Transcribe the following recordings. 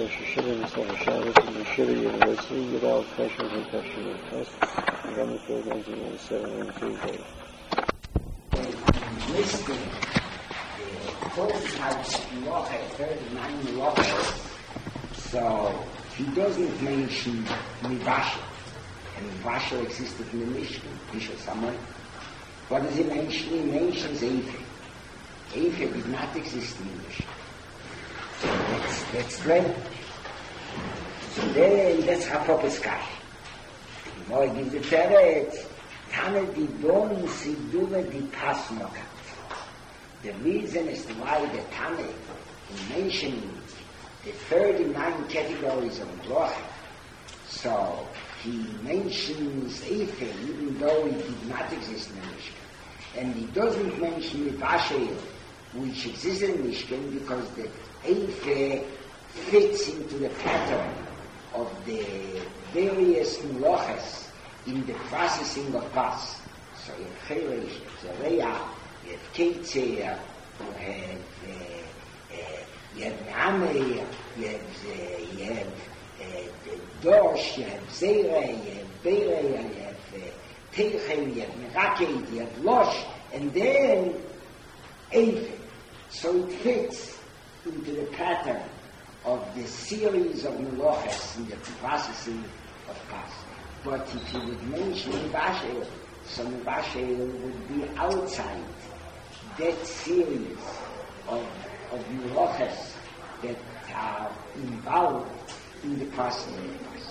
Rosh Hashanah, Mitzvah Shabbos, and Yeshiva University, Yidal, Kasher, and Kasher, and Kasher, and Ramapur, 1997, and Tuesday. Listing the 40 types of Melacha, 39 Melachos, so he doesn't mention Mivasha, and Mivasha existed in the Mishnah somewhere. What does he mention? He mentions Eife. Eife did not exist in the Mishnah. So that's great. So then, that's Hafopes Kash. Moi gives the Teretz, Tane di Don Siduve di Pasmokat. The reason as to why the Tane, in mentioning the 39 categories of Melacha, so he mentions Eife, even though it did not exist in the Mishnah. And he doesn't mention Mivasha, which exists in the Mishnah, because the Eife fits into the pattern of the various Melachos in the processing of Pas. So you have Cheresh, you have Zereah, you have Keitzer, you have Ne'ameh, you have Dosh, you have Zerah, you have Beireh, you have Teichel, you have Merakeh, you have Losh, and then Eife. So it fits into the pattern of the series of Melachos in the processing of Pas. But if you would mention Mivasha, so Mivasha would be outside that series of Melachos that are involved in the processing of Pas.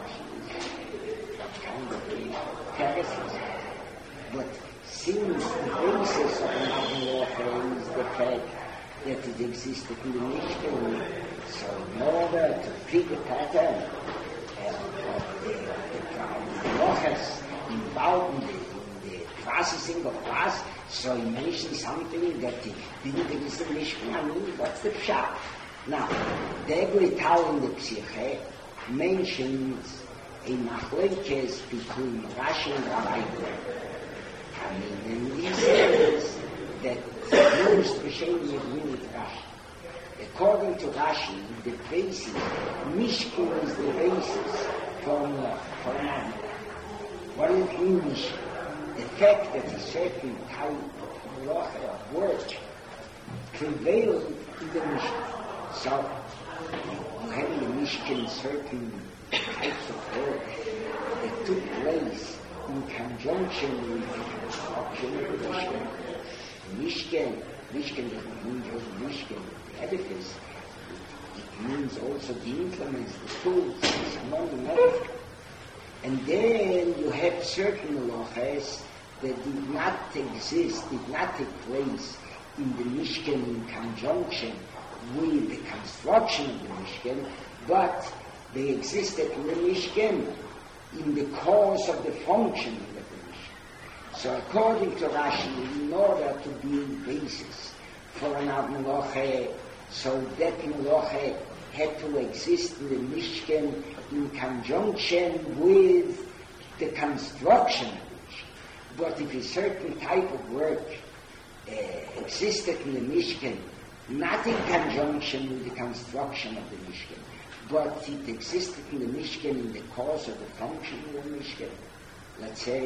That kind of terraces. But since the basis of Melacha is the fact that it existed in the Mishnah, so in order to fit the pattern of the Melachos involved in the processing of Pas, so he mentioned something that didn't exist in the Mishnah. I mean, what's the pshat? Now, the Egrital in the Psyche mentions a machlekes between Rashi and Rabbi Goyen. And he says that most Rishonim agree with Rashi. According to Rashi, the basis, Mishkan is the basis for an animal. What does it mean, Mishkan? The fact that a certain type of Melacha of work prevailed in the Mishkan. So, you have in the Mishkan certain types of work that took place in conjunction with the construction of the Mishkan. Mishkan doesn't mean just Mishkan, the edifice. It means also the implements, the tools, among another. And then you have certain Melachos that did not exist, did not take place in the Mishkan in conjunction with the construction of the Mishkan, but they existed in the Mishkan in the course of the functioning of the Mishkan. So according to Rashi, in order to be a basis for an Melacha, so that Melacha had to exist in the Mishkan in conjunction with the construction of the Mishkan. But if a certain type of work existed in the Mishkan, not in conjunction with the construction of the Mishkan, but it existed in the Mishkan in the course of the functioning of the Mishkan. Let's say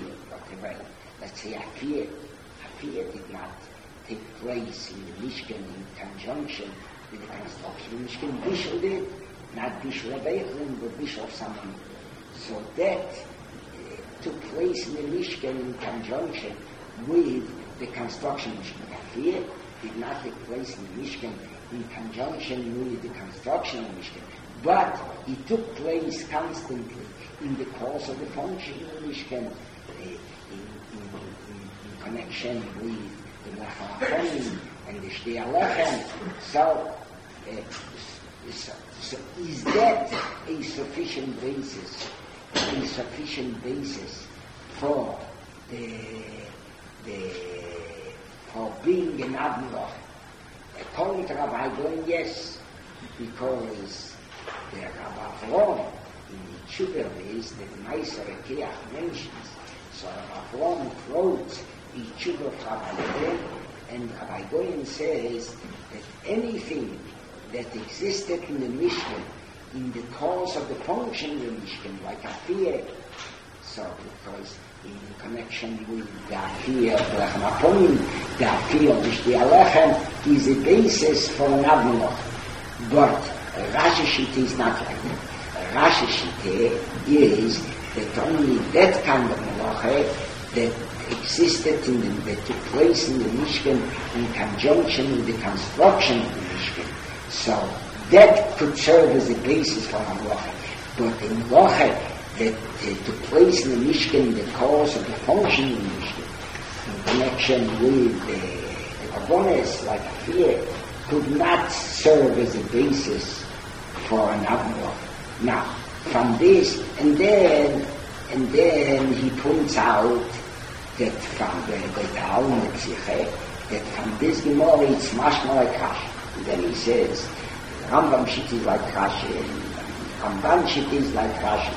Afiyah. Afiyah did not take place in the Mishkan in conjunction with the construction of the Mishkan. Bishul did, not Bishul Abeichlin, but Bishul Samim. So that took place in the Mishkan in conjunction with the construction of the Mishkan. Afiyah did not take place in the Mishkan in conjunction with the construction of the Mishkan, but it took place constantly in the course of the function of the Mishkan, in connection with the Lachem and the Shtei Alechem. So is that a sufficient basis for for being an Admiral? According to Rabbi Goyen, yes, because the Rabbi Avraham in the Tshuva is that Meiser Ekeach mentions. So Rabbi Avraham quotes the Tshuva of Rabbi Goyen, and Rabbi Goyen says that anything that existed in the Mishkan in the course of the function of the Mishkan, like a fear. So, because in connection with the fear of Lechem Aponim, the fear of the Alechem is a basis for an Avnullah. But Rashi Shita is not like that. Rashi Shita is that only that kind of Malacha that existed that took place in the Mishkan in conjunction with the construction of the Mishkan. So that could serve as a basis for a Malacha. But the Malacha that took place in the Mishkan in the course of the function of the Mishkan, in connection with the Karbonos, like a fear, could not serve as a basis for an Avnullah. Now, from this, and then he points out that from the Talmud Psiche, that from this Gemara it's mashma like Rashi. And then he says, Rambam Shit is like Rashi, and Ramban Shit is like Rashi.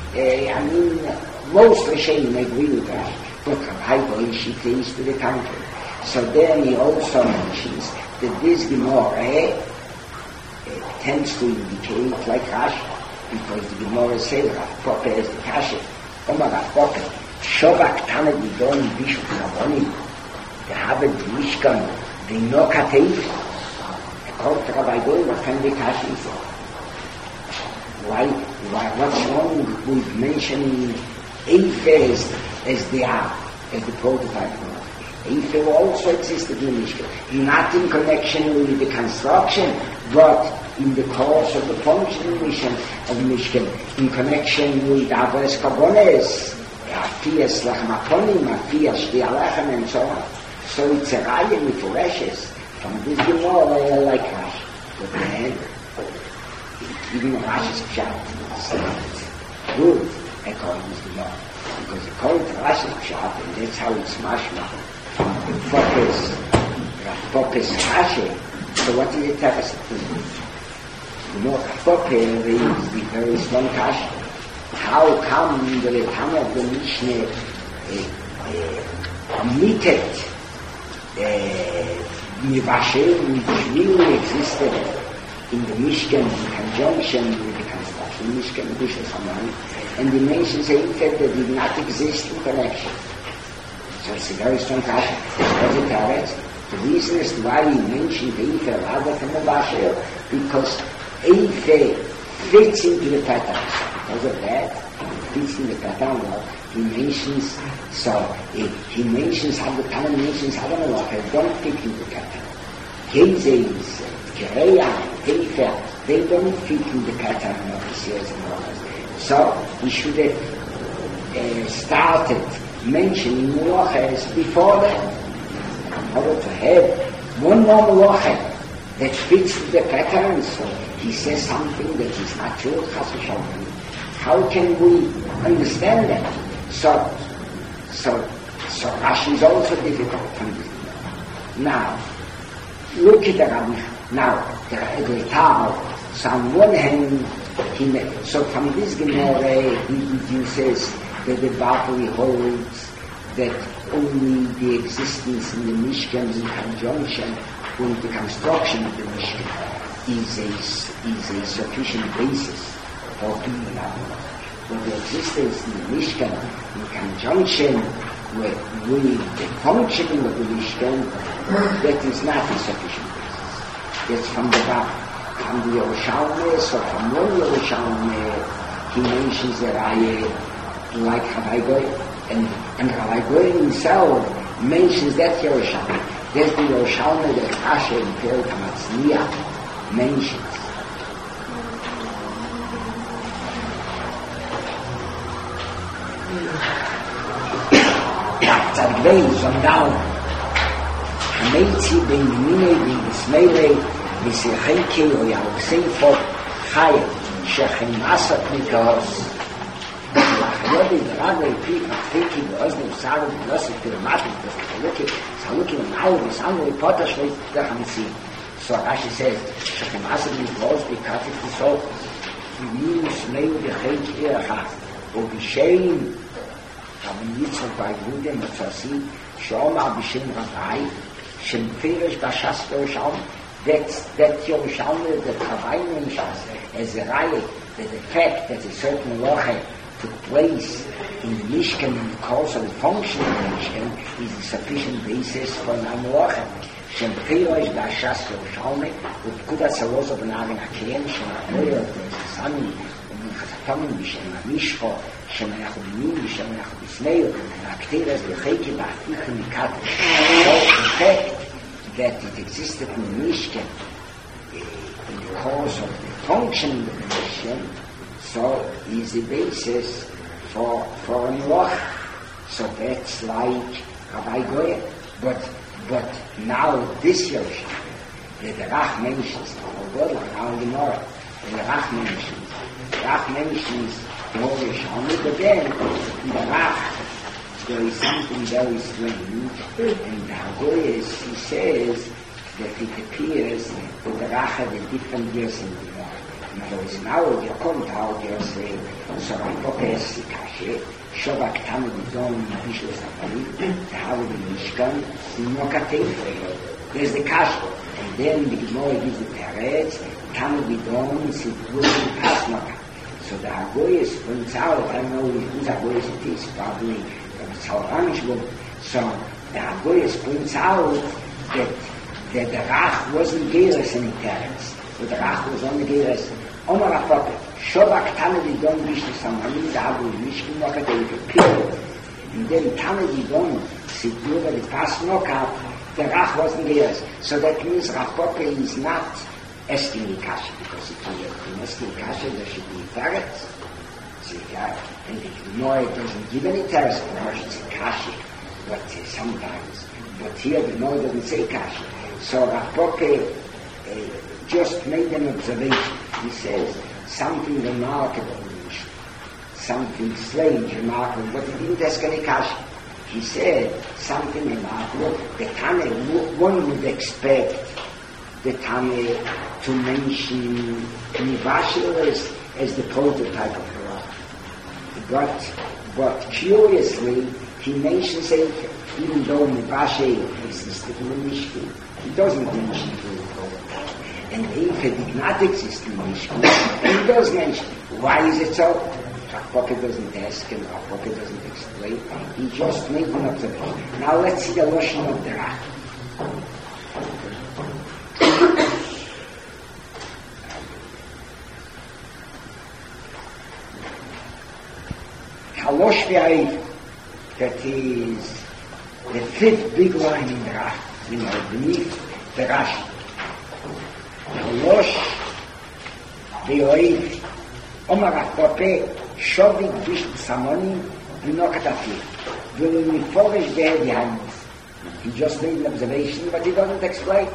Most Rishonim agree with Rashi, but Rabbi Shit is to the contrary. So then he also mentions that this Gemara tends to indicate like Rashi, because the Gemara says Rav Papa is the Kasha. Omar Rav Papa, Shovak Tana Gidon Bishop Raboni, the Habit Mishkan, the No Kateif, according to Rabbi Goy, what can the Kasha is? Why, what's wrong with mentioning Eife as the prototype? Eife also existed in the Mishkan, not in connection with the construction, but in the course of the function of the Mishkan, in connection with Avos Karbonos, Afiyas Lechem Aponim, Afiyas Shti Alechem, and so on. So it's a raya with Reshes from this Gemara like Rashi. But then, even Rashi's Pshat is good according to the Gemara. Because according to Rashi's Pshat, and that's how it's mashma, Focus Rashi, so what is it tell us? The more Kafoper is the very strong Kasha. How come the Retama of the Mishnah omitted Mivashel, which really existed in the Mishkan in conjunction with the construction Mishkan, Bishop Haman, and the mentions that did not exist in connection. So it's a very strong Kasha. The reason is why he mentioned Eife rather than Mivashel, because Eife fits into the pattern. Because of that, it fits in the pattern. Well, he mentions how the Talmud mentions how the Malacha don't fit into the pattern. Cases, Kereya, Eife, they don't fit in the pattern of the Seers and Malachas. So he should have started mentioning Malachas before that. In order to have one more Malacha that fits the pattern, so he says something that is not true, how can we understand that? So Rashi is also difficult to understand. Now, look at the Rabbi. Now, the Tal, so on one hand, so from this Gemara, he deduces that the Bavli holds that only the existence in the Mishkan in conjunction with the construction of the Mishkan is a sufficient basis for being an Avnullah. But the existence in the Mishkan in conjunction with the functioning of the Mishkan, that is not a sufficient basis. That's from the Bavli. From the Yerushalmi, so from one Yerushalmi, he mentions that like Rabbi Goy, and Rabbi Goy himself mentions that Yerushalmi. That's the Yerushalmi that Rashi in Perek HaMatzniach mentions. Tzadgvei, Zondal, Hameitzi, Ben Yimine, Ben Yismeile, V'sircheke, O Yalokseifo, Chaya, Shechem Asat Mikos, Yodi, the Rabbi, Pik, Machfiki, the Ozne, Saru, the Yosef, the Ramatik, the Saluki, the Mayu, the Samu, the Potash, the Hamitzi. So Rashi says, Shechem Asat Mikos, the Katif, the Sol, Yimine, Smeu, the Chayk, Irachat, O Bishein, Rabbi Yitzchak, by Yehuda, Matzasi, Shomar, Bishem, Rabbi, Shem Ferish, Bashas, Beresham, that Yerushalmi, the Chavai mentions as a riot, that the fact that a certain Loche took place in the Mishkan in the course of the function of the Mishkan is a sufficient basis for an Amloche. Shem Peirosh Dashas Yerushalmi, Utkudas Alozo Benavin Hakeem, Shem Amoyer, Sami, Chazatomim, Shem Mishcho, Shem Achabinim, Shem Achabismeir, Akteres, Becheki, Bachtichim, Mikadosh. So the fact that it existed in the Mishkan in the course of the function of the Mishkan, so is the basis for a Melach. So that's like Rabbi Goya. But now this Yerushalmi, the Rach mentions, although now in the Gemara, the Rach mentions the whole Yerushalmi, but then in the Rach there is something very strange, and the Hagoyes, he says that it appears that the Rach had a different years in the Gemara. In other words, now there comes out, you're saying, so I thought it's the Kashe, Shabak Tanu Bidon, Bishul Safari, the Havu Mishkan, the Mokatei. There's the Kashe. And then the Gemara gives the Teretz, Tanu Bidon, Sitwuzi Pasmaka. So the Hagoyes points out, I don't know whose Hagoyes it is, probably from the Sauramish book. So the Hagoyes points out that the Rach wasn't Geras in the Teretz. So the Rach was on the Geras. Omar Apote, Shobak Tanadidon Bishnu Samani, the Abu Mishkin Mokatei, period. And then Tanadidon, Sidura, the past knockout, the Rach wasn't there. So that means Rapote is not asking the Kasha, because if you're asking Kasha, there should be Teretz. See, and if you know it doesn't give any Teretz, of course it's a Kasha, but sometimes. But here the Noah doesn't say Kasha. So Rapote just made an observation. He says something remarkable, something strange, remarkable, but he didn't ask any Kasha. He said something remarkable. The Tane, one would expect the Tane to mention Nivashir as the prototype of Torah. But curiously, he mentions it, even though Nivashir existed in the Mishkan, he doesn't mention it. And if it did not exist in the Mishkan, he does mention it. Why is it so? Rapoke doesn't ask and Rapoke doesn't explain. He just made an observation. Now let's see the Lashon of the Rach. Halosh V'Ayiv, that is the fifth big line in the Rach, beneath the Rashi. Halosh V'Ayiv, Omar Rapoke, Shovik Bishnu Samoni, Vinokatafir. Vilumiforish Gehe Dihanis. He just made an observation, but he doesn't explain.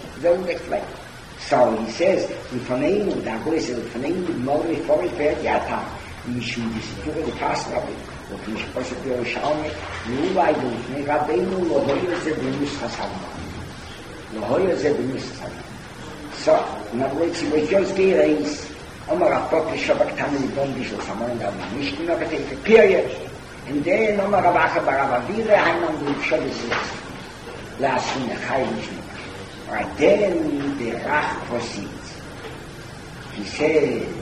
So he says, Lifoneinu, the Agoy says, Lifoneinu, Mor Miforish Gehe Diatam. Mishum Disitura, the past of it. What Mishposhet Yerushalmi, Nulai Dulfnei Rabbeinu, Lohoyo Ze B'nus Chasavon. Lohoyo Ze B'nus Chasavon. So, in other words, he was just Gehe Omar Rapoke Shabak Tanadidon Bishul Samon and Abu Mishkin Mokatei, period. And then Omar Rabacha Baravavire Hainam B'Shabbat La'asun Echai Mishnu. Alright, then the Rach proceeds. He says,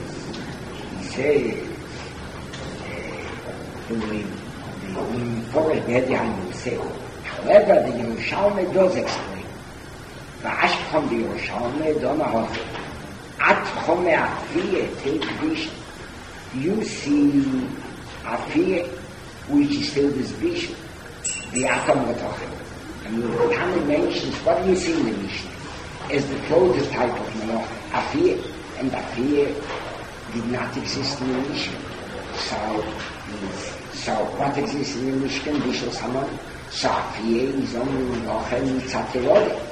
however, the Yerushalmi does explain. V'ashkam the Yerushalmi Dona Hofer. At Chome Afiyeh, take Bishul. You see Afiyeh, which is still this Bishul, the Atom Vatochem. And the Tana mentions, what do you see in the Mishnah? As the prototype of Melach, Afiyeh. And Afiyeh did not exist in the Mishnah. So what exists in the Mishnah? Bishul Samon. So Afiyeh is only Melach Mitzat.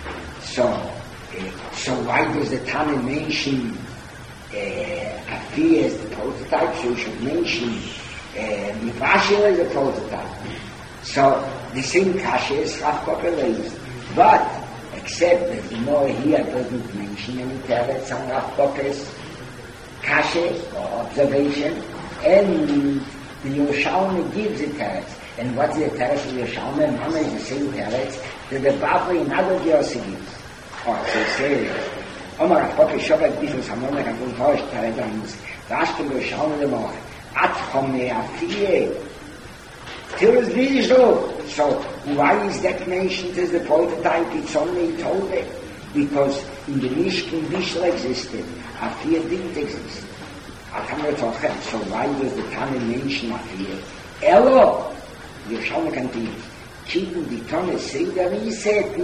So why does the Tana mention Afiyeh as the prototype? So you should mention Mivashir as the prototype. So the same Kasha is Rav Koppel raised. But except that the Gemara here doesn't mention any Teretz on Rav Koppel's Kasha or observation, and the Yerushalmi gives the Teretz. And what's the Teretz of Yerushalmi? Mama is the same Teretz that the Bavli in other Yossi gives. or to say, Omar Papa Shabbat Bishop Samona Kabul Hosh Paradams, Rashkin Roshan the More, Atchome Afie. Till is really so why is that mentioned as the prototype? It's only told it because in the Mishkan Bishla existed, Afie didn't exist. So why does the Tana mention Afie? Elo, Yerushalmi continues, keeping the Tana say that he said,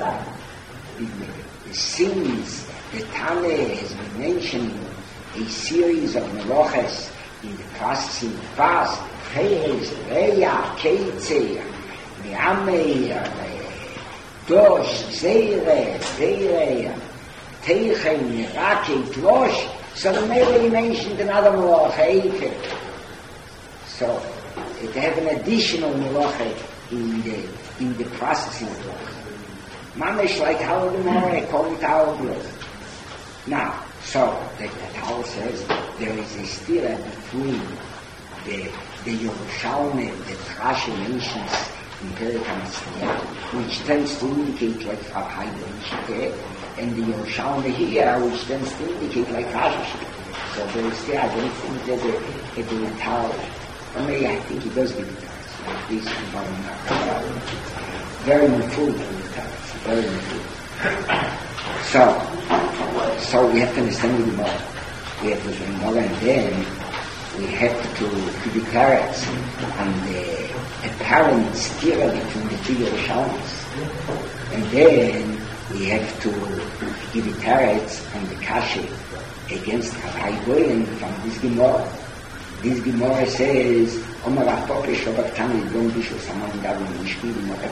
the sins the Tana has been mentioning a series of meloches in the processing fast, Cheres, Reya, Keitzer, Me'ameir, Dosh, Zeire, Zeire, Teichen, Merake, Drosh. So the Mele mentioned another meloche, Eifer. So they have an additional meloche in the processing of it. Mamish like how the more call it our blood. Now, so the Tal says there is a stira between the Yerushalmi, the Rashi mentions in Perikam, which tends to indicate like Rabbi Shikeh, and the Yerushalmi here, which tends to indicate like Rashi. So there is stira. I don't think that the Tal, I think he does give it to us, like this environment. Very full to the Tal, very full. So we have to understand it more. We have to learn more, and then we have to declare it on the apparent stira between the two Yerushalmis. And then we have to give it carrots on the kasha against Rabbi Goyen from this Gemara. This Gemara says, Omar Apope Shabbat Tani Don Bishop Saman Gavin Mishkin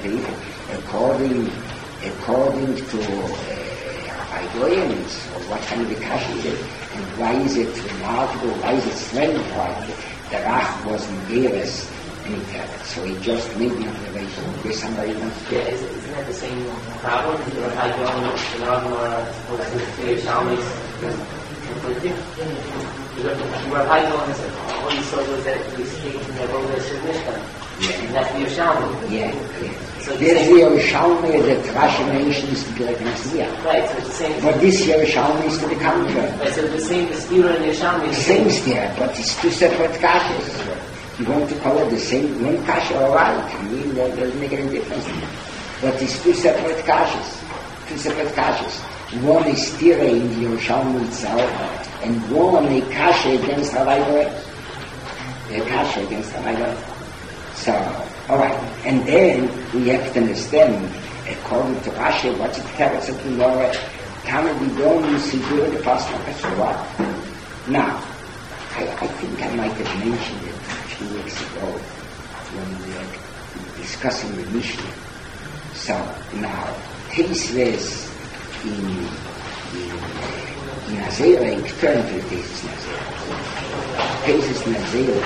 according to Rabbi Goyen, so what kind of the kasha is it? And why is it remarkable? Why is it splendid? The Rach wasn't there any carrots, so he just made the observation. There's somebody wants to. Yeah, isn't that the same problem? Rabbi Goyen, the Rav was the Yerushalmis conflicting? Rabbi Goyen said, all he saw was that he was taking from the Avodah Mishkan. Yeah. And that's the Yerushalmi. Yeah. So there's the Yerushalmi that Rashi mentions to the Ecclesia. Right, so it's the same. But this Yerushalmi is to the contrary. Right, so the same, the Stira and the Yerushalmi. The same stira, but it's two separate kashas. You want to call it the same one kasha, all right? I mean, that doesn't make any difference. But it's two separate kashas. Two separate kashas. One is stira in the Yerushalmi itself, and one a kasha against Rabbi Goyen. A kasha against Rabbi Goyen. So, all right. And then we have to understand, according to Rashi, what's it carrots at the Lord? Can we go and see the Pastor? So what? Now, I think I might have mentioned it a few weeks ago when we were discussing the Mishnah. So now, Teisves in Nazirah, turn to Teisves Nazirah. Teisves Nazirah,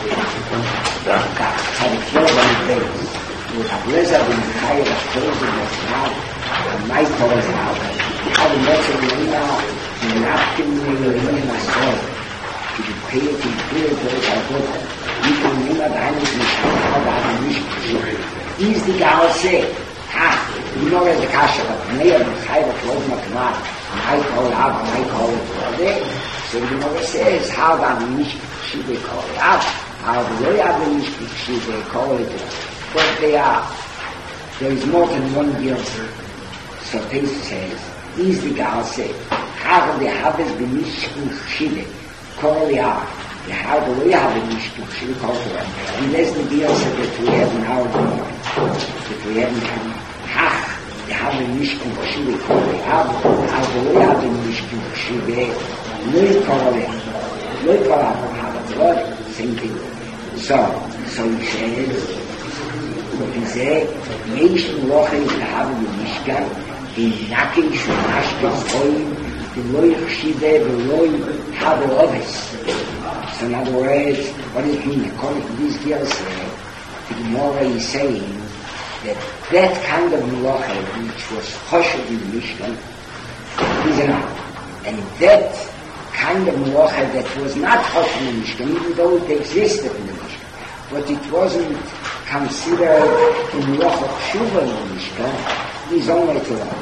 had a close on the base. With a blizzard in the fire of closing was now, and my calls out. How the message went out, and not giving me in my soul. To be paid to those are good. You can remember the Heinrich how that is He's the guy who said, you know there's a kasha, but when they have the chayv of closing of Kamar, I call it out, and I call it all day. So the Gemara says, how that should they call it out? How the way out the should they call it out? But there is more than one deal. So Teis says, he's the guy who said, how the Habes b'mishku chile, call it out. The how the way out the mishku chile call it out. Unless the deal said that we have an hour that we haven't come. The how the mishku chile call it out. How the way out the mishku chile, no call it out. No call out from how the Lord, same thing. So he says, וזה מיישן לוחם תאהב במשכן ונקי שונשת חויים ולא יחשיבה ולא have office. So in other words, what does it mean? According to these girls, the Gemara is saying that kind of melacha which was choshev in the Mishkan is enough. And that kind of melacha that was not choshev in the Mishkan, even though it existed in the Mishkan, but it wasn't considered in melacha tshuva in the Mishkan, is only to love.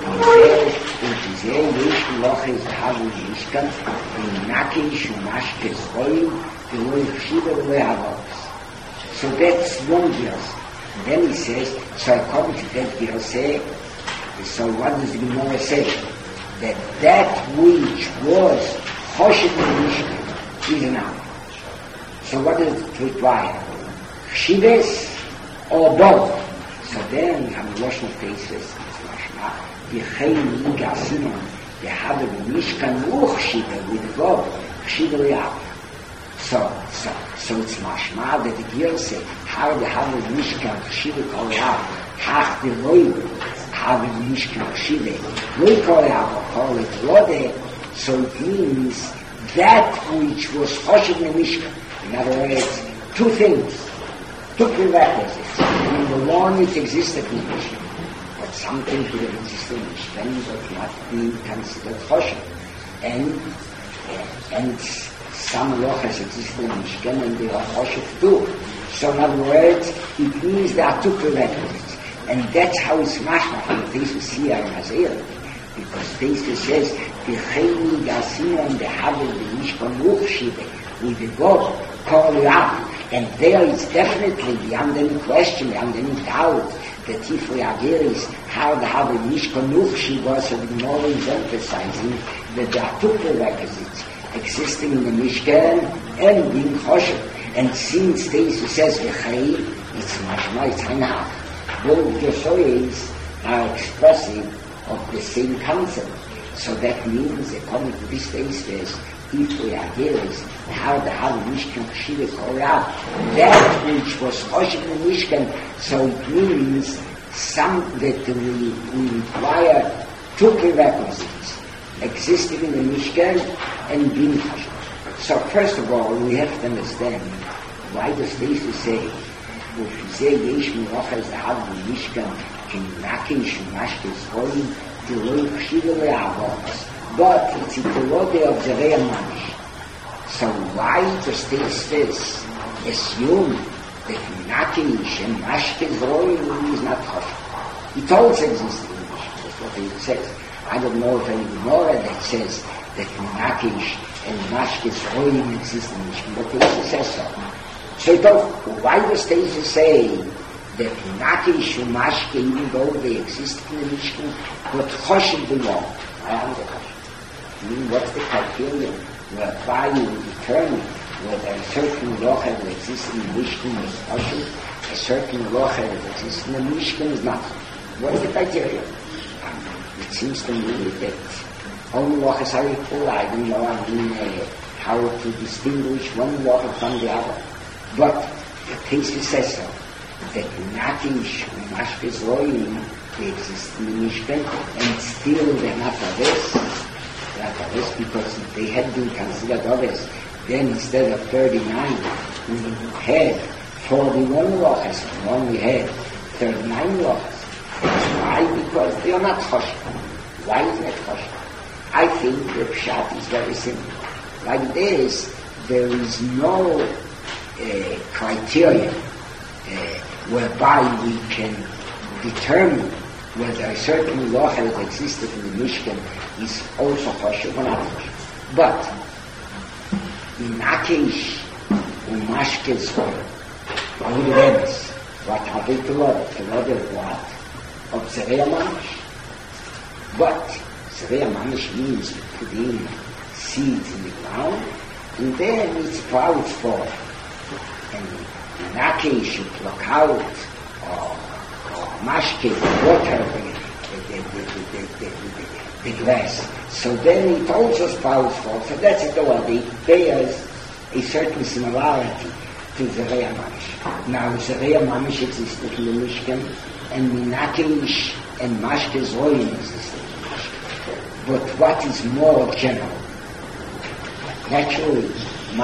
Und sehr jeschen Loch ist haben Mischkan, in Nakish und Maschkes Roy, the Roy Shiva Leavos. So that's one verse. Then he says, so according to that verse, so what does the Gemara say? That which was Choshev Mishkan is enough. So what does it require? Chivas or both? So then, I'm washing the faces, the Chayim Yiga Simon, the Haber Mishkan Ruch Shiva with God, Shiva Leav. So it's mashma that the girl said, how the Haber Mishkan Shiva Kol Leav, half the Loi, Haber Mishkan Shiva, Loi Kol Leav, call it Lode, so it means that which was Choshev Mishkan. In other words, two things, two prerequisites. Number one, it existed in Mishkan, but something could have existed in Mishkan but not be considered Choshev. And some lochas existed in Mishkan and they are Choshev too. So in other words, it means there are two prerequisites. And that's how it's mashma from the Tesis here in Azir. Because Tesis says, B'chayni Gasimon Behavel B'Mishkan Ruch Shiva, with the God, call you up. And there is definitely, beyond any question, beyond any doubt, that if we are there is how the Haber Mishkan Ruch Shiva, so the Gemara is emphasizing that there are two prerequisites, existing in the Mishkan and being Choshev. And since Tesis says V'chai, it's mashma, it's enough. Both Geshoyes are expressive of the same concept. So that means, according to this Tesis, if we are here is how the Haber Mishkan Shiva call out that which was Choshev in the Mishkan, so it means that we require two prerequisites, existing in the Mishkan and being Choshev. So first of all, we have to understand why does Tesis say, Ufizeh Yesh Merochas the Haber Mishkan Ken Nakish Mashkes Roim the Loi Shiva Leavos. But it's in the Lode of Zerei Manish. So why does this assume that Nakish and Mashkes Roim is not Choshev? It also exists in English. That's what it says. I don't know of any Gemara that says that Nakish and Mashkes Roim exist in English, but it says so. So why does Tesis say that Nakish and Mashke, even though they exist in the Mishkan, but Choshev belong? I am the Choshev. I mean, what's the criterion whereby you determine whether a certain locha that exists in the Mishkan is Choshev, a certain locha that exists in the Mishkan is not? What's the criterion? It seems to me that all lochas are equal. I don't know how to distinguish one locha from the other. But the Tesis says so, that Nakish and Mashkes Roim, they exist in the Mishkan, and still they're not others. They're not others because if they had been considered others, then instead of 39, we had 41 lochas, and only had 39 lochas. Why? Because they are not Choshev. Why is that Choshev? I think the pshat is very simple. Like this, there is no criteria whereby we can determine whether a certain locha that existed in the Mishkan is also Choshev or not Choshev. But in Nakish and Mashkes what are they to love? To love of what? Of Zerei Manish. But Zerei Manish means putting seeds in the ground and then it sprouts forth. And Nakish should pluck out or mashke, water the grass. So then it also sprouts forth. So that's it all. It bears a certain similarity to Zerei Manish. Now Zerei Manish existed in the Mishkan and Nakish and Mashke Zoyim existed in the Mishkan. But what is more general? Naturally,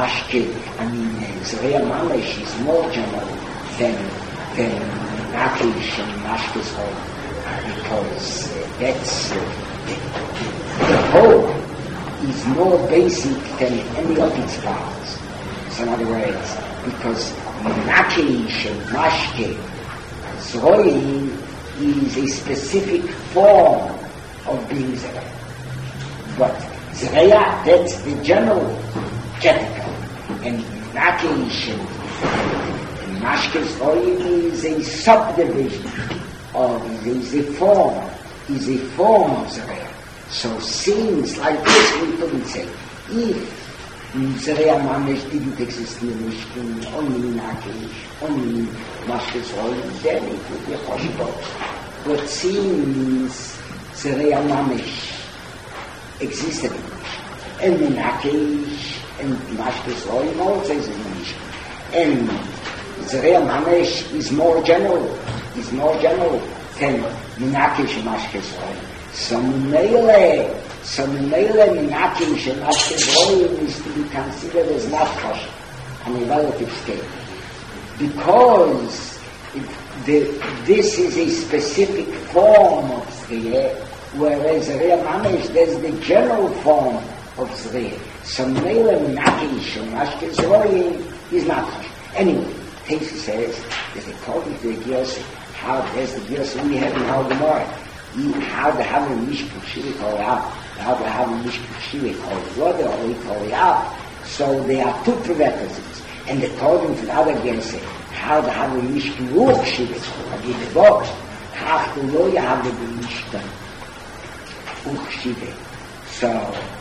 Zerei Manish is more general than Nakish and Mashke Zoyim, because that's the whole is more basic than any of its parts. So in other words, because Nakish and Mashke Zoyim is a specific form of being Zereya. But Zereya, that's the general capital. And Nakish and Mashke's Oyim is a subdivision of, is a form of Zereya. So things like this we couldn't say. If Zereya Mamesh didn't exist in only Nakish, only Mashke's Oyim, then it would be possible. But since Zereya Mamesh existed in Nakish, and Mashke's Oyim also is in Mishkan. And Zereya Mamesh is more general than Nakish and Mashke's Oyim. So Mele Nakish and Mashke's Oyim is to be considered as not kosher on a relative scale. Because this is a specific form of Zereya, whereas Zereya Mamesh, there's the general form of Zereya. So Mele Nakish and Mashke's Oyim is not kosher. Anyway, Tesa says that according to the Giyos, how there's the Giyos we have in our Gemara, how to have a Mishkan Shivik or out, how to have a Mishkan Shivik or brother or equal out. So there are two prerequisites. And according to the other Giyos, how to have a Mishkan Ruch Shivik or the box, how to know you have the Mishkan Ruch Shivik. So,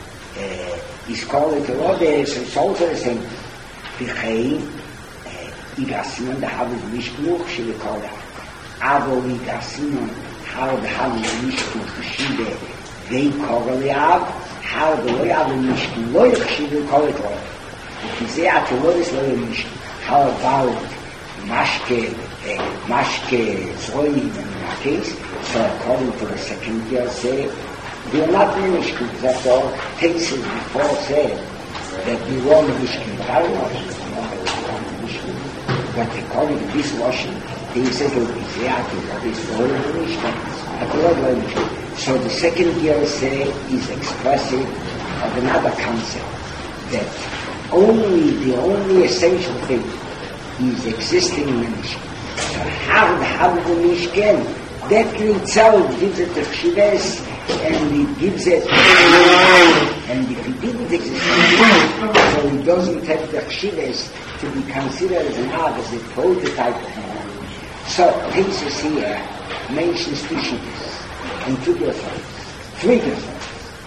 he's called it Rode, so it's also the same. B'chei, Igasinon, the Havuz Mishkan Shivik called out. Avo Igasinon, how the Havuz Mishkan Shivik, they call it out. How the way of the Mishkan Loich Shivik call it out. If you say after Loich Mishkan, how about Mashke, Zoyim, and Nakish? So according to the second year, say, they are not in Mishkan. That's all. Cases before said that we were in Mishkan. But according to this washing, they said, oh, this whole Mishkan. So the second year say is expressive of another concept, that the only essential thing is existing in the Mishkan. So how the Mishkan, that in itself gives it the Chshives, and it gives it, and if it didn't exist, so it doesn't have the Chshives to be considered as an art, as a prototype of an art. So Tesis here mentions two Shittas and two Gersois, three Gersois.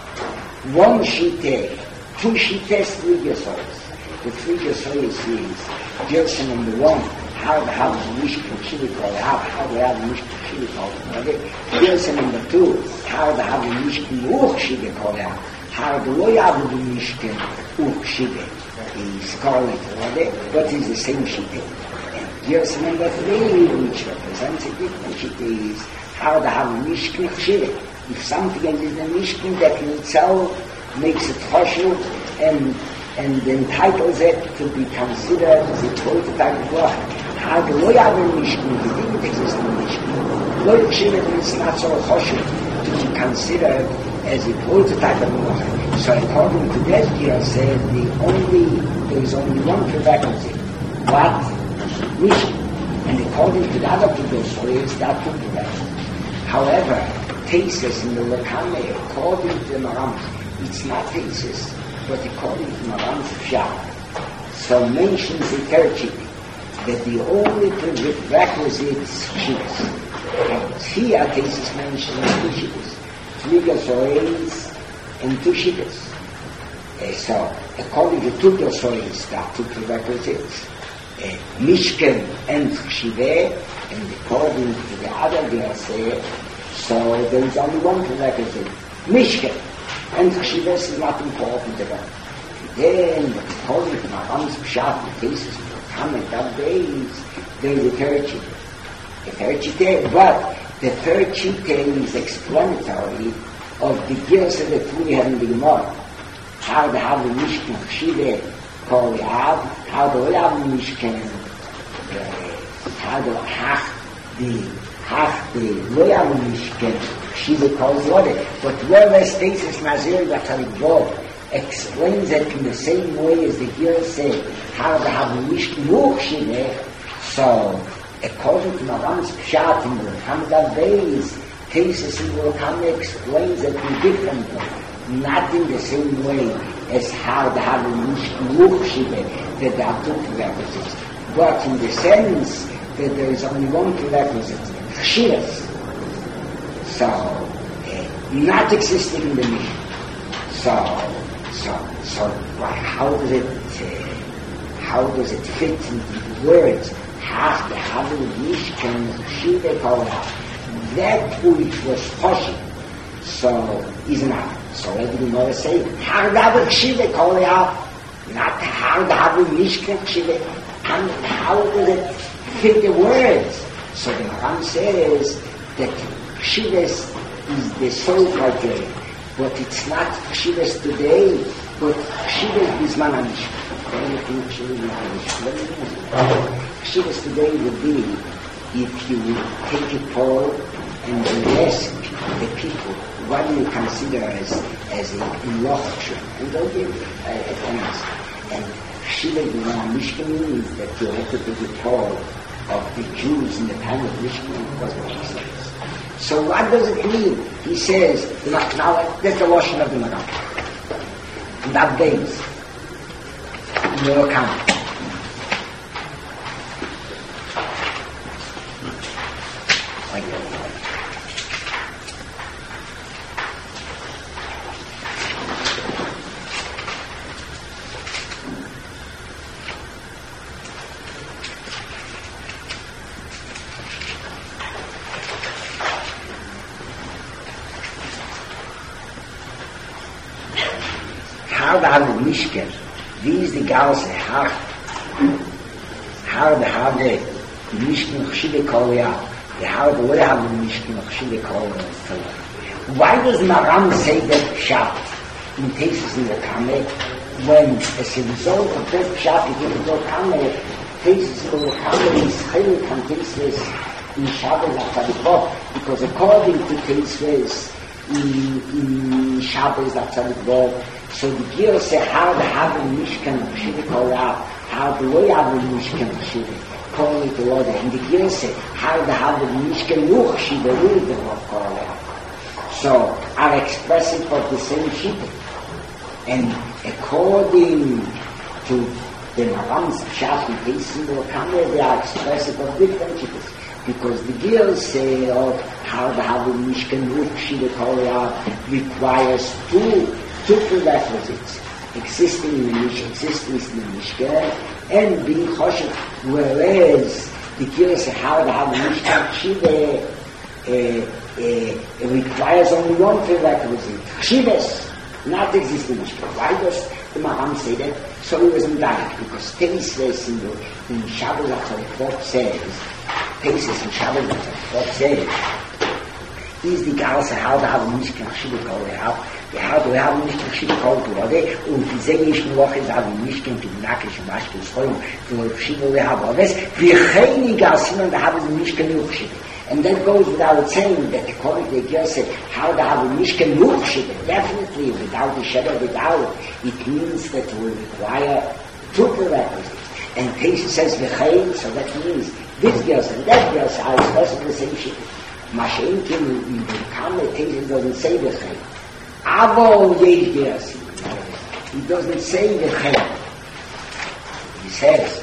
One Shittah, two Shittas, three Gersois. The three Gersois is Gerson number one, how to have the Mishkan Shivik or how to have the Mishkan Shivik or Gerson number two, how to have the Mishkan Ruch Shivik or how to have the Mishkan Ruch Shivik. He's called it, but it's the same Shittah. Gerson number three, which represents a different Shittah, is how to have a Mishkan Shivik. If something is in the Mishkan that in itself makes it choshev and entitles it to be considered as a prototype of God. How the Lo Yavin Mishkan, he didn't exist in Mishkan. Lo Yavin is not so choshev to be considered as a prototype of God. So according to that, here said there is only one prerequisite. What? Mishkan. And according to the other people, so it's that two prerequisites. However, Tesis in the Lekame, according to the Maram, it's not Tesis, but according to Maram's Pshat, so mentions the third Shittah, that the only prerequisite is Chshivis. And here Tesis mentions two Shittahs, three Gersois and two Shittahs. So according to two Gersois, there are two prerequisites, Mishkan and Chshiveh, and according to the other Gersois, so there is only one prerequisite, Mishkan. And Chshiveh is not important at all. Then, according to Maram's Pshat, the cases will come and that days, there is a third Shittah. But the third Shittah is explanatory of the Gersa that we have in the Gemara. How to have the Mishkan Chshiveh called Yav, how to have the Mishkan, how to have the Loyal Mishkan, Shiva calls water. But wherever Stasis Nazir Batarikvod explains it in the same way as the Gira said, how to have a Mishkan Ruch Shiva, so according to Maram's Pshat in the Hamdan Beis, Tesis in Murakami explains it in different way, not in the same way as how the Havamishkin Ruchshibe, that there are two prerequisites, but in the sense that there is only one prerequisite, Chshivas. So, not existing in the Mishnah. So, how does it fit into the words? Have the Havamishkin Ruchshibe Kolah. That which was possible, so is not. So let the Gemara say, how the Havamishkin Kolah, not how the Havamishkin Ruchshibe. And how does it fit the words? So the Maram says that Chshivas is the sole criteria, but it's not Chshivas today, but Chshivas Bisman HaMishkan. Chshivas today would be if you would take a poll and you ask the people, what do you consider as a lochshem? And they'll give an answer. And Chshivas Bisman HaMishkan means that you have to do the poll of the Jews in the time of Mishkan was the Chshivas. So what does it mean? He says, now that's the washing of the Maram. And that days, no account. How the Havamishkan, wie ist die ganze Hart, how the Havamishkan Chshivei Kolah, the Havamishkan Chshivei Kolah. Why does Maram say that Pshat in Tesis in the Kameh, when as a result of that Pshat in the Kameh, Tesis in the Kameh is highly contentious in Shabbos HaTzadik, because according to Tesis in Shabbos HaTzadik, so the Gira say how the Havamishkan Chshivei Kolah, how the way Havamishkan Chshivei Kolah to order, and the Gira say how the Havamishkan Ruchshibe Kolah. So are expressive of the same Shita. And according to the Maram's Pshat and Tesis in the Kameh, they are expressive of different Shitas. Because the Gira say of how the Havamishkan Ruchshibe Kolah requires two prerequisites, existing in the Mishkan, existence in the Mishkan, and being choshev, whereas the Gira say how the Havamishkan Chshivei requires only one prerequisite, Chshivas, not existing in Mishkan. Why does the Maram say that? So he was indirect, because Tesis in Shabbos HaTzadik says, Tesis in Shabbos HaTzadik says, is the Gal say how the Havamishkan Chshivei Kolah, how do we have Mishkan Chshivei Kolah to order, und die Segelischen Woche ist Havamishkan to Nakish und Mashkel Schoim, to Chshivei we have others, wie Cheniger Siman the Havamishkan Ruchshibe. And that goes without saying that according to the Gira say how the Havamishkan Ruchshibe, definitely without the shadow of a doubt, it means that it will require two prerequisites. And Tesis says V'chein, so that means this Gira and that Gira are expressing the same shit. Mashenkin in the Kameh Tesis doesn't say V'chein. Avo yesh Gira. He doesn't say V'chein. He says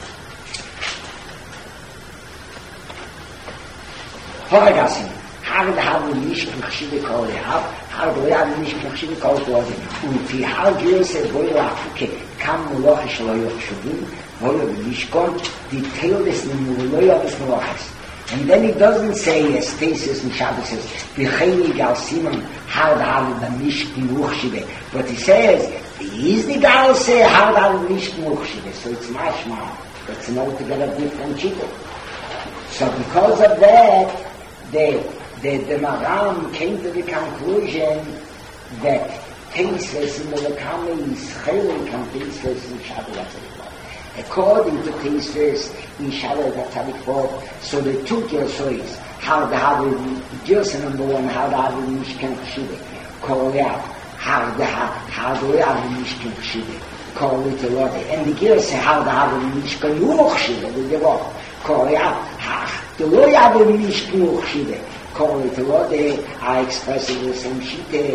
Horagasim, how the Havamishkan Chshivei Kolah, how do we have Mishkan Chshivei Kolah to order? Und wie how Gira says Voyo Afuke, Kam Moloch Shelo Yochshuvim, Voyo Mishkan, die Teodes Nimuloyo Des Molochas. And then he doesn't say, as Tesis and Shabbos says, V'cheini Gal Simon, how the Havamishkan Ruchshibe. But he says, is the Gal say, how the Havamishkan Ruchshibe. So it's mashma. That's an altogether different shita. So because of that, the Maram came to the conclusion that Tesis in the Kameh is Chelik and Tesis in Shabbos HaTzadik. According to Tesis in Shabbos HaTzadik, so the two Gersois, how the Gersa number one, how the Havamishkan Chshivei Kolah, how the Havamishkan Chshivei Kolah to order, and the Gersa how the Havamishkan Ruchshibe, the Kolah, the Havamishkan Ruchshibe, According to what they are expressing the same shite,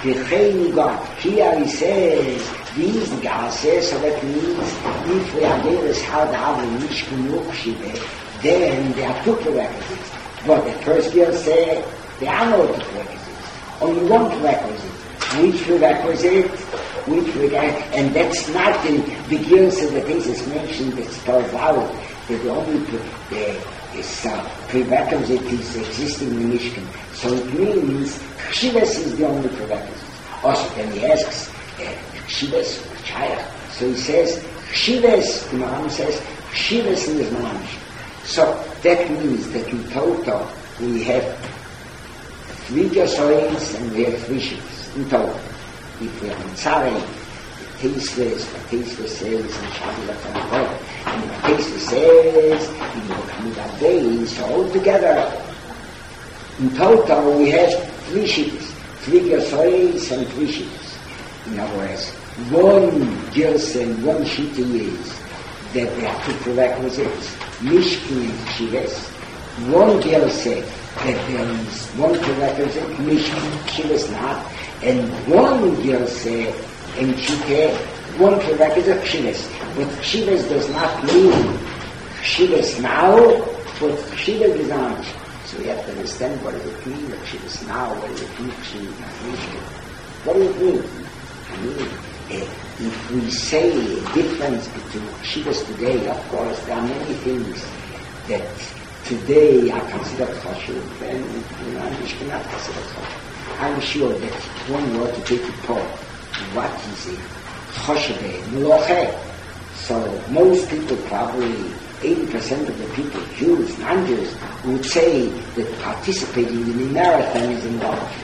here he says, these gases, so that means if we are there as how the other Mishkan Yukshive, then there are two prerequisites. But the first girl said, there are no two prerequisites. Only one prerequisite. Which prerequisite? And that's not the girl said the things is mentioned that spells out that the only prerequisite is existing in the Mishkan. So it means Chshivas is the only prerequisite. Also, then he asks, Chshivas, Chaya. So he says, Chshivas, the Maram says, Chshivas in his Mishkan. So that means that in total we have 3 Yosoins and we have 3 Shivas in total. If we are in Tzarei, the Teisves says, and Shabbat HaMakot, and the Teisves says, in the Kamidah Day, so altogether, in total we have 3 Shivas, 3 Yosoins and 3 Shivas. In other words, 1 Gers and 1 Shita is that there are 2 prerequisites, Mishkan and Chshivas. 1 girl said that there is 1 prerequisite, Mishkan, Chshivas not, and 1 girl said, and Chite, 1 prerequisite, Chshivas. But Chshivas does not mean Chshivas now, but Chshivas is on. So we have to understand what does it mean, Chshivas now, what does it mean, Chshivas not. What does it mean? I mean, if we say a difference between Chshivas today, of course, there are many things that today are considered chashuv, and Mishkan cannot consider chashuv. I'm sure that one word to take it apart, what is it? Chashuv, meloche. So most people, probably 80% of the people, Jews, non-Jews, would say that participating in the marathon is involved.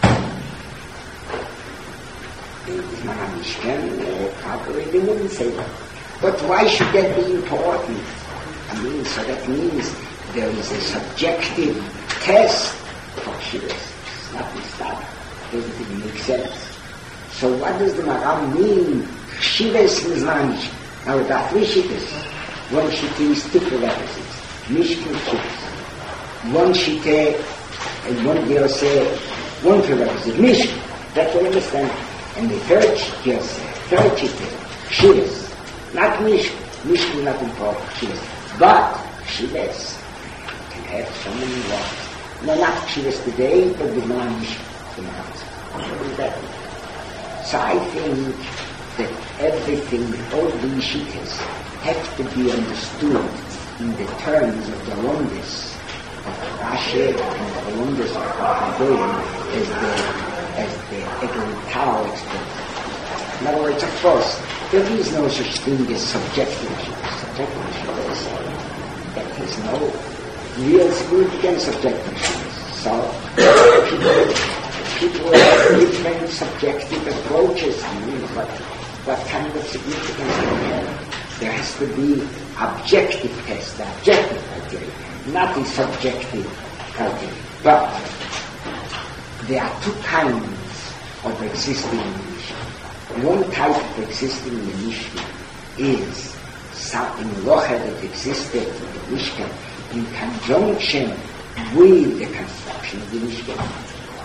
Probably they wouldn't say that. But why should that be important? I mean, so that means there is a subjective test for Chshivas. It's not mistake. It doesn't even make sense. So what does the Maram mean? Chshivas is manish. Now there are 3 Shittas. 1 Shitta is 2 prerequisites. Mishkan Chshivas. 1 Shitta and 1 girl say 1 prerequisite. Mishkan. That's what I understand. And the third Shitta, Chshivas. Not Mishkan. Mishkan not important. Chshivas. But Chshivas can have so many words. No, not Chshivas today, but the non-Mishkan tomorrow. What is that? So I think that everything, all these Shittas, have to be understood in the terms of the wonders of Rashi and the wonders of Hagoyim as the Egalitao explains. In other words, of course, there is no such thing as subjective Shittas. Subjective Shittas, that has no real significance, subjective Shittas. So, people have different subjective approaches. I mean, what kind of significance do they have? There has to be objective test, the objective criteria, not the subjective criteria. But there are 2 kinds of existing in the Mishkan. One type of existing in the Mishkan is something locha that existed in the Mishkan in conjunction with the construction of the Mishkan.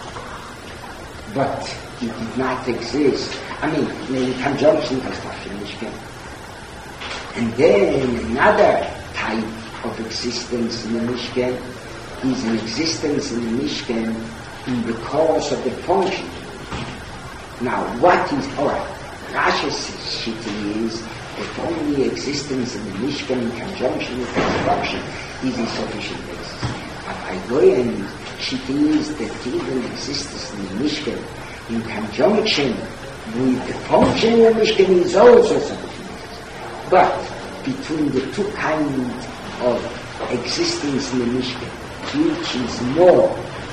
But it did not exist. I mean, in conjunction construction of the Mishkan. And then another type of existence in the Mishkan is an existence in the Mishkan in the course of the function. Now, what is, Rashi's shita is that only existence in the Mishkan in conjunction with construction is a sufficient basis. But Hagoyim shita is that even existence in the Mishkan in conjunction with the function of the Mishkan is also sufficient. But between the 2 kinds of existence in the Mishkan, which is more,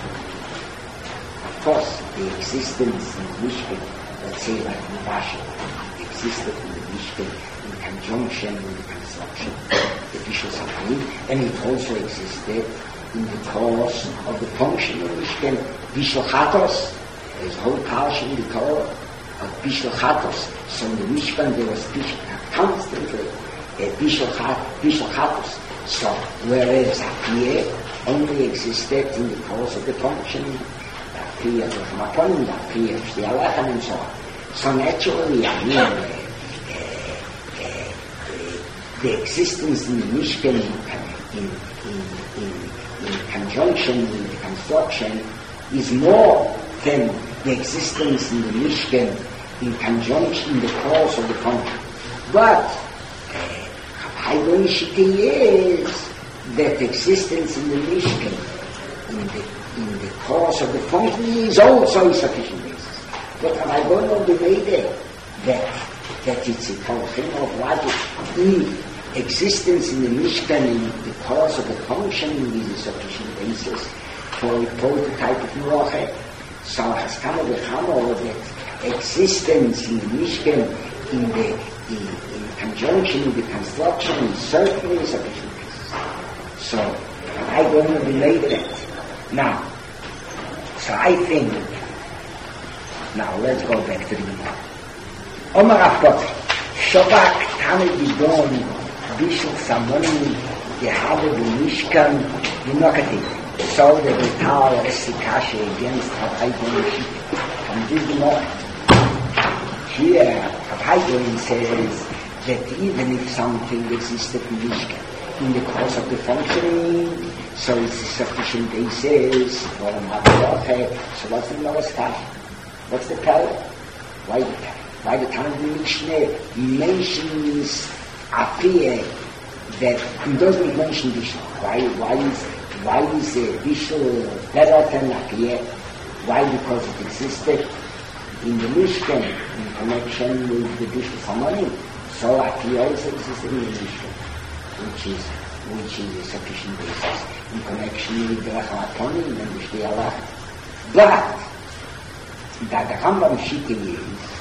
of course, the existence in the Mishkan, let's say like Rashi, existed in the Mishkan in conjunction with the construction, the Bishul Safari, and it also existed in the course of the function of the Mishkan, Bishul Chatos. There's a whole parsha in the Torah of Bishul Chatos. So in the Mishkan there was constantly Bishul Chatos. So whereas here only existed in the course of the function, the appears, the Alachan and so on. So naturally, I mean, the existence in the Mishkan in conjunction with the construction is more than the existence in the Mishkan in conjunction in the course of the function. But Haidonishiti is that existence in the Mishkan in the course of the function is also a sufficient basis. But Haidon be made there that it's a thing of logic. If existence in the Mishkan in the course of the function is a sufficient basis for a prototype of Moroche, so has come of the Chamo that existence in the Mishkan in conjunction with the construction is certainly a sufficient basis. So I don't want to relate that. Now, so I think, now let's go back to the Gemara. Omar Afot, Shobak Tamil Gidon, Bishul Samoni, the Habe the Mishkan, the Nokati. So the Vital Esikashi against Haidon from this Gemara. Here, Haidon says that even if something existed in Mishkan in the course of the functioning, so it's a sufficient basis for a Mabaloche. So what's the lowest time? What's the problem? Why the time? By the time the Mishnah mentions appear that it doesn't mention Vishnu. Why is Vishnu better than appear? Why? Because it existed in the Mishkan in connection with the Vishnu Samani. So appear also existed in the Mishkan, which is a sufficient basis in connection with the Rachmatonim and the Shtei Allah. But that the Rambam Shiti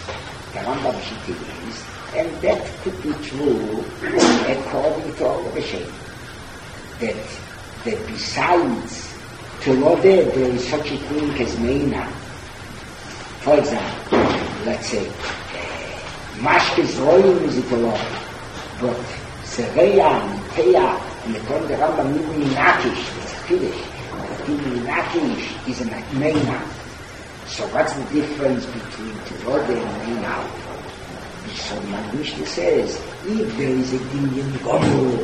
is, and that could be true according to all the Shem, that besides Torah there is such a thing as Meina. For example, let's say, Mashkes Royim is a Torah, but Sereya and Teya and the Torah the Rambam Nidmi Nakish, it's a Kiddush, Nidmi Nakish is a Meina. So what's the difference between Torah and Meina? So my Mishnah says, if there is a Dinyan Gomor,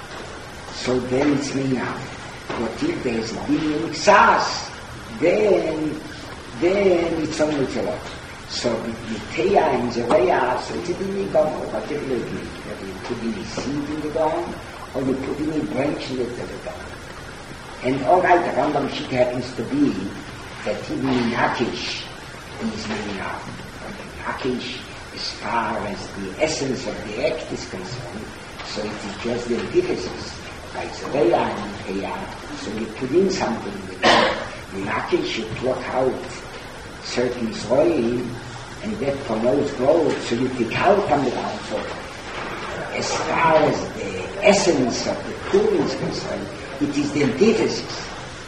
so then it's Meina. But if there is a Dinyan Ksas, then it's only Torah. So the Teya and Zereya, so it's a Dinyan Gomor, whatever it is. Whether you put in a seed in the ground, or you put in a branch in the ground. And all right, the Rambam Shik happens to be that even in Akish is Meina. Akish, as far as the essence of the act is concerned, so it is just the antithesis. By Zereya and Teya, so you put in something with it. In Akish, you pluck out certain soil, and that promotes growth, so you take out on the ground. So as far as the essence of the pruning is concerned, it is the antithesis.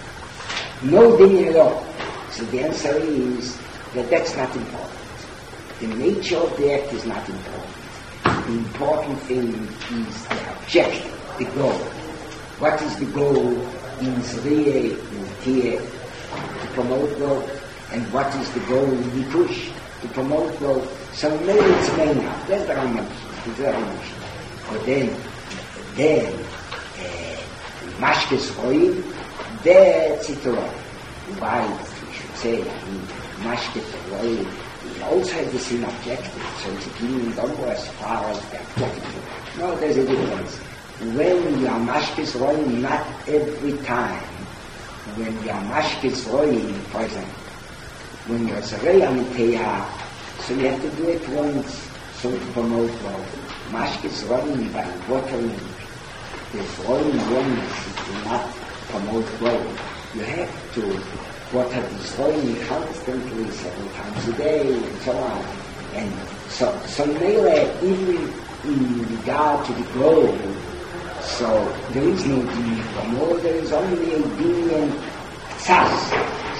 No thing at all. So the answer is that that's not important. The nature of the act is not important. The important thing is the objective, the goal. What is the goal in Zriye, in Tiye, to promote growth? And what is the goal in Nikush, to promote growth? So maybe it's Meina. That's the Rambam. But then Mashkes Roim, that's it all. Why we should say, Mashkes Roim, it also has the same objective, so it's a clean number as far as the objective. No, there's a difference. When you are Mashkes Roim, not every time. When you are Mashkes Roim, for example, when you're Zereya and Teya, so you have to do it once, so to promote growth. Mashkes Roim by watering. This rolling once, it will not promote growth. You have to water this rolling constantly, several times a day, and so on. And so really, even in regard to the growth, so there is no Dinyan Gomor, there is only a Dinyan Tzas.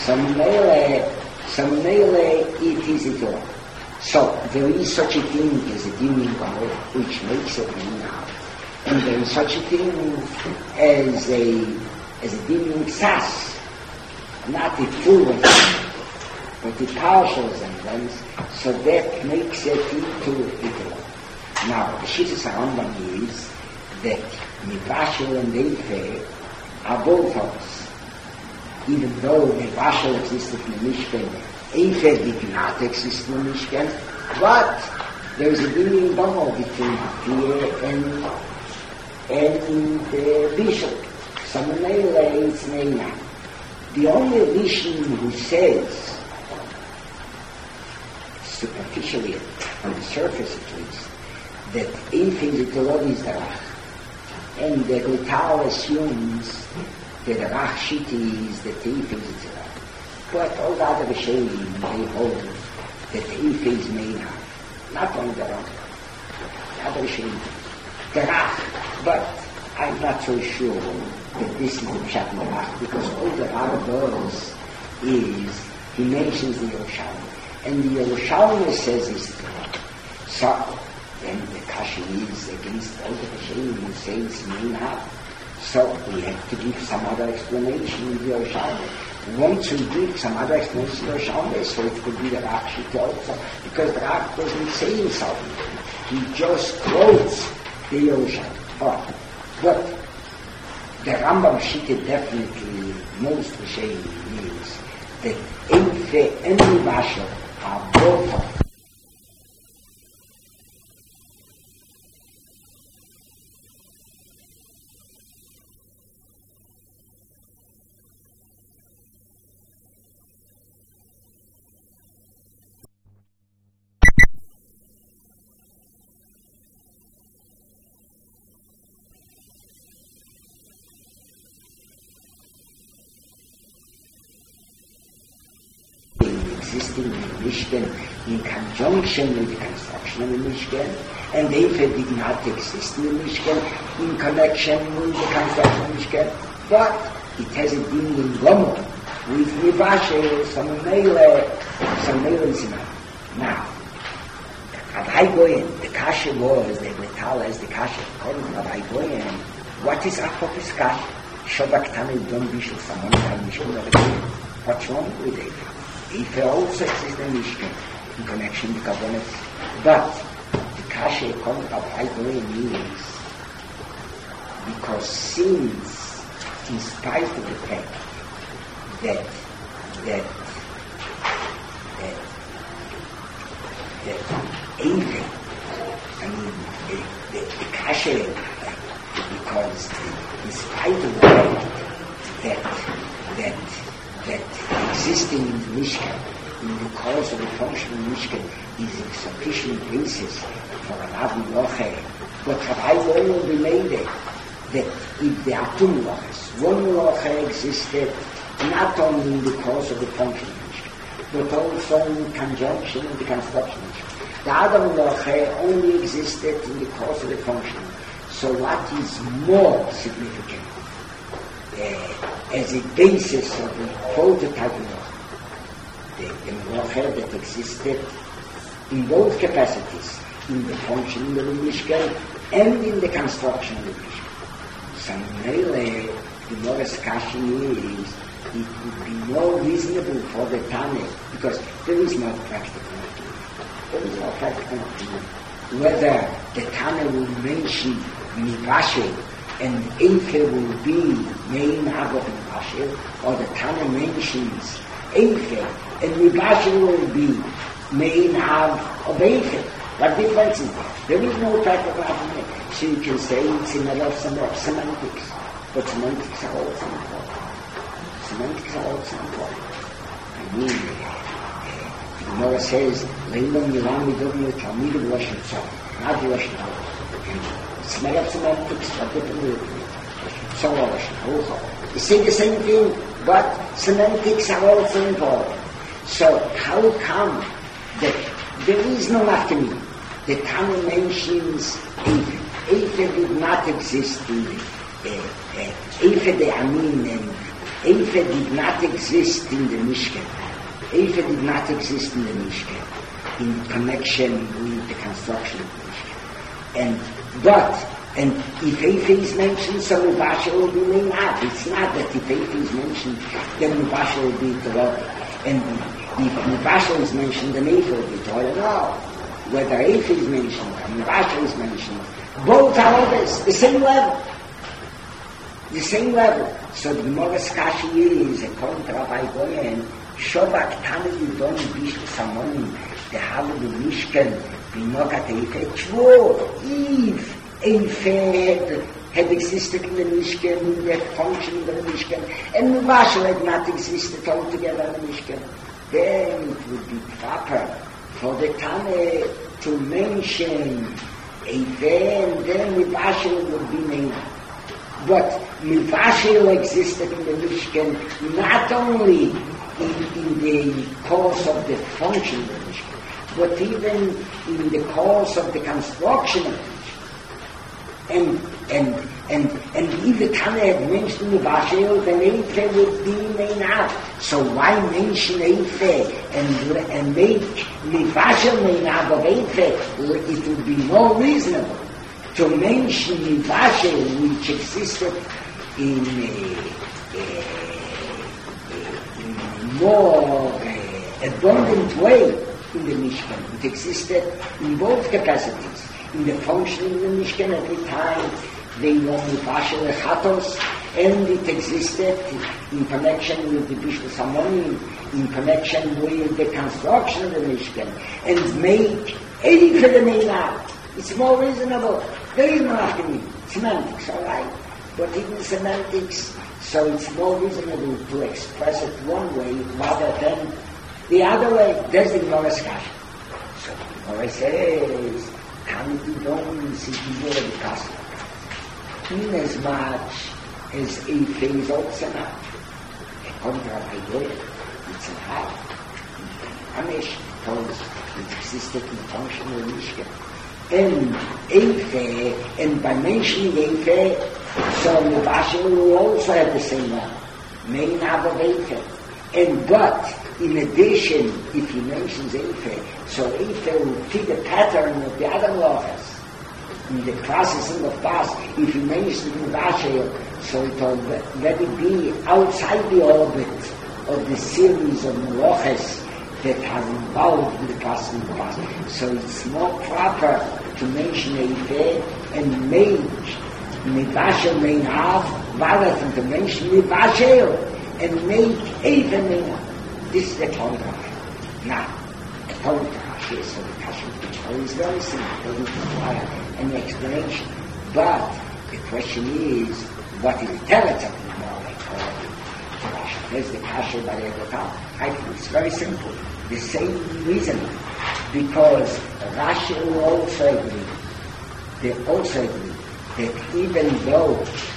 So really, it is it all. So there is such a thing as a Dinyan Gomor, which makes it now. And there is such a thing as a as a dinim sas, not the full resemblance, but the partial resemblance, so that makes it into literal. Now, the Shittas HaRambam is that Mivashel and Eifer are both of us. Even though Mivashel existed in the Mishkan, Eifer did not exist in the Mishkan, but there is a dinim domo between Fear and the bishop. So it's Neina. The only Rishon who says, superficially, on the surface at least, that Eifer the Torah is the Rach, and the Glutal assumes that the Rach Shiti is the Eifer is the Rach. But all the other Rishonim, they hold that Eifer is Neina. Not only the Rach, the other Rishonim, the Rach, but I'm not so sure that this is the Pshat Rach, because all the Rach does is, he mentions the Yerushalmi, and the Yerushalmi says it's the Rach. So, then the Kasha is against all the Rishonim who say it's Neina. So, we have to give some other explanation in the Yerushalmi. Once we give some other explanation in the Yerushalmi, so it could be the Rach Shita also, because the Rach doesn't say himself. He just quotes the Yerushalmi. Oh. But the Rambam Shita definitely, most Rishonim means that Eifer and Mivashel are both of existing in the Mishkan in conjunction with the construction of the Mishkan, and Eifer did not exist in the Mishkan in connection with the construction of the Mishkan, but it has a din in Gomer with Mivashel, some Meilin Siman. Now, Rabbi Goyen, the Kasha was, they were told as the Kasha, according to Rabbi Goyen, what is Achopis Kasha? Shobaktane Don Bishop, someone from Mishkan of the Goyen. What's wrong with Eifer? Eifer also exists in Mishkan in connection with Kabbalah, but the Kasha according to Rabbi Goyen means because since, in spite of the fact that Eifer, I mean the Kasha, because in spite of the fact that existing in the Mishkan, in the course of the function of Mishkan, is a sufficient basis for an Avim Loche. But Rabbi Goyen will be made that if there are two Loches, one Loche existed not only in the course of the function of Mishkan, but also in conjunction with the construction of Mishkan. The other Loche only existed in the course of the function. So what is more significant as a basis of the prototype law, the Melacha that existed in both capacities, in the functioning of the Mishkan and in the construction of the Mishkan. So Mele, the Moras Kashi is, it would be more reasonable for the Tane, because there is no practical alternative. There is no practical alternative. Whether the Tane will mention Mivashel and Eifer will be main Av of Mivashel, or the Tana mentions Eifer and Mivashel will be main Av of Eifer. What difference is there? There is no practical argument. So you can say it's a matter of semantics, but semantics are also important. Semantics are also important. I mean, the Gemara says, "Leilam Yilam Midom Talmid of Lashon Tzor," not the Lashon Hara. It's a matter of semantics, but different. You say the same thing, but semantics are also involved. So how come that there is no afternoon? The Tana mentions Eifer. Eifer did not exist in Eifer de Amin, and Eifer did not exist in the Mishkan. Eifer did not exist in the Mishkan in connection with the construction of the Mishkan. But And if Eife is mentioned, so Mubashir will be Meinab. It's not that if Eife is mentioned, then Mubashir will be Torah. And if Mubashir is mentioned, then Eife will be Torah. No. Whether Eife is mentioned or Mubashir is mentioned, both are others, the same level. The same level. So the Gemara's Kashi is, according to Rabbi Goyen, Shobak Tani Yudon Bishul Samonim, the Halu Mishkan, Binogat Eife, Chvor, Eve, Eife had existed in the Mishkan, in that function in the Mishkan, and Mubashir had not existed altogether in the Mishkan. Then it would be proper for the Tane to mention Eife, and then Mubashir would be named. But Mubashir existed in the Mishkan not only in the course of the function of the Mishkan, but even in the course of the construction of the Mishkan. And if the Tana had mentioned Mubashir, then Eife would be Meinab. So why mention Eife and make Mubashir Meinab of Eife? It would be more reasonable to mention Mubashir, which existed in a more abundant way in the Mishkan. It existed in both capacities. In the functioning of the Mishkan at the time, they were Mubashir Lechatos, and it existed in connection with the Bishul Samonim, in connection with the construction of the Mishkan, and make Eife the Meinab. It's more reasonable. There is no argument. Semantics, all right? But even semantics, so it's more reasonable to express it one way rather than the other way. There's the Gemara's Kashi. So the Gemara says, Tanididon Sikibur the Kasha. Inasmuch as Eife is also not a contra-idea, it's a high. Amish told us it existed in function of the Mishkan. And Eife, and by mentioning Eife, so Mubashir will also have the same one. Meinab of Eife. And but, in addition, if he mentions Eife, so Eife will fit the pattern of the other laws. In the processing of past, if he mentions Mubashir, so it will let it be outside the orbit of the series of Meloches that are involved in the processing of past. So it's more proper to mention Eife and make Mubashir Meinab rather than to mention Mubashir and make Eife Meinab. This is the contrast. Now, the contrast is so the Kasha is very simple, doesn't require any explanation. But the question is, what is the teretz of the Gemara? There's the Kasha by the top. I think it's very simple. The same reason, because Rashi will also agree. They also agree that even though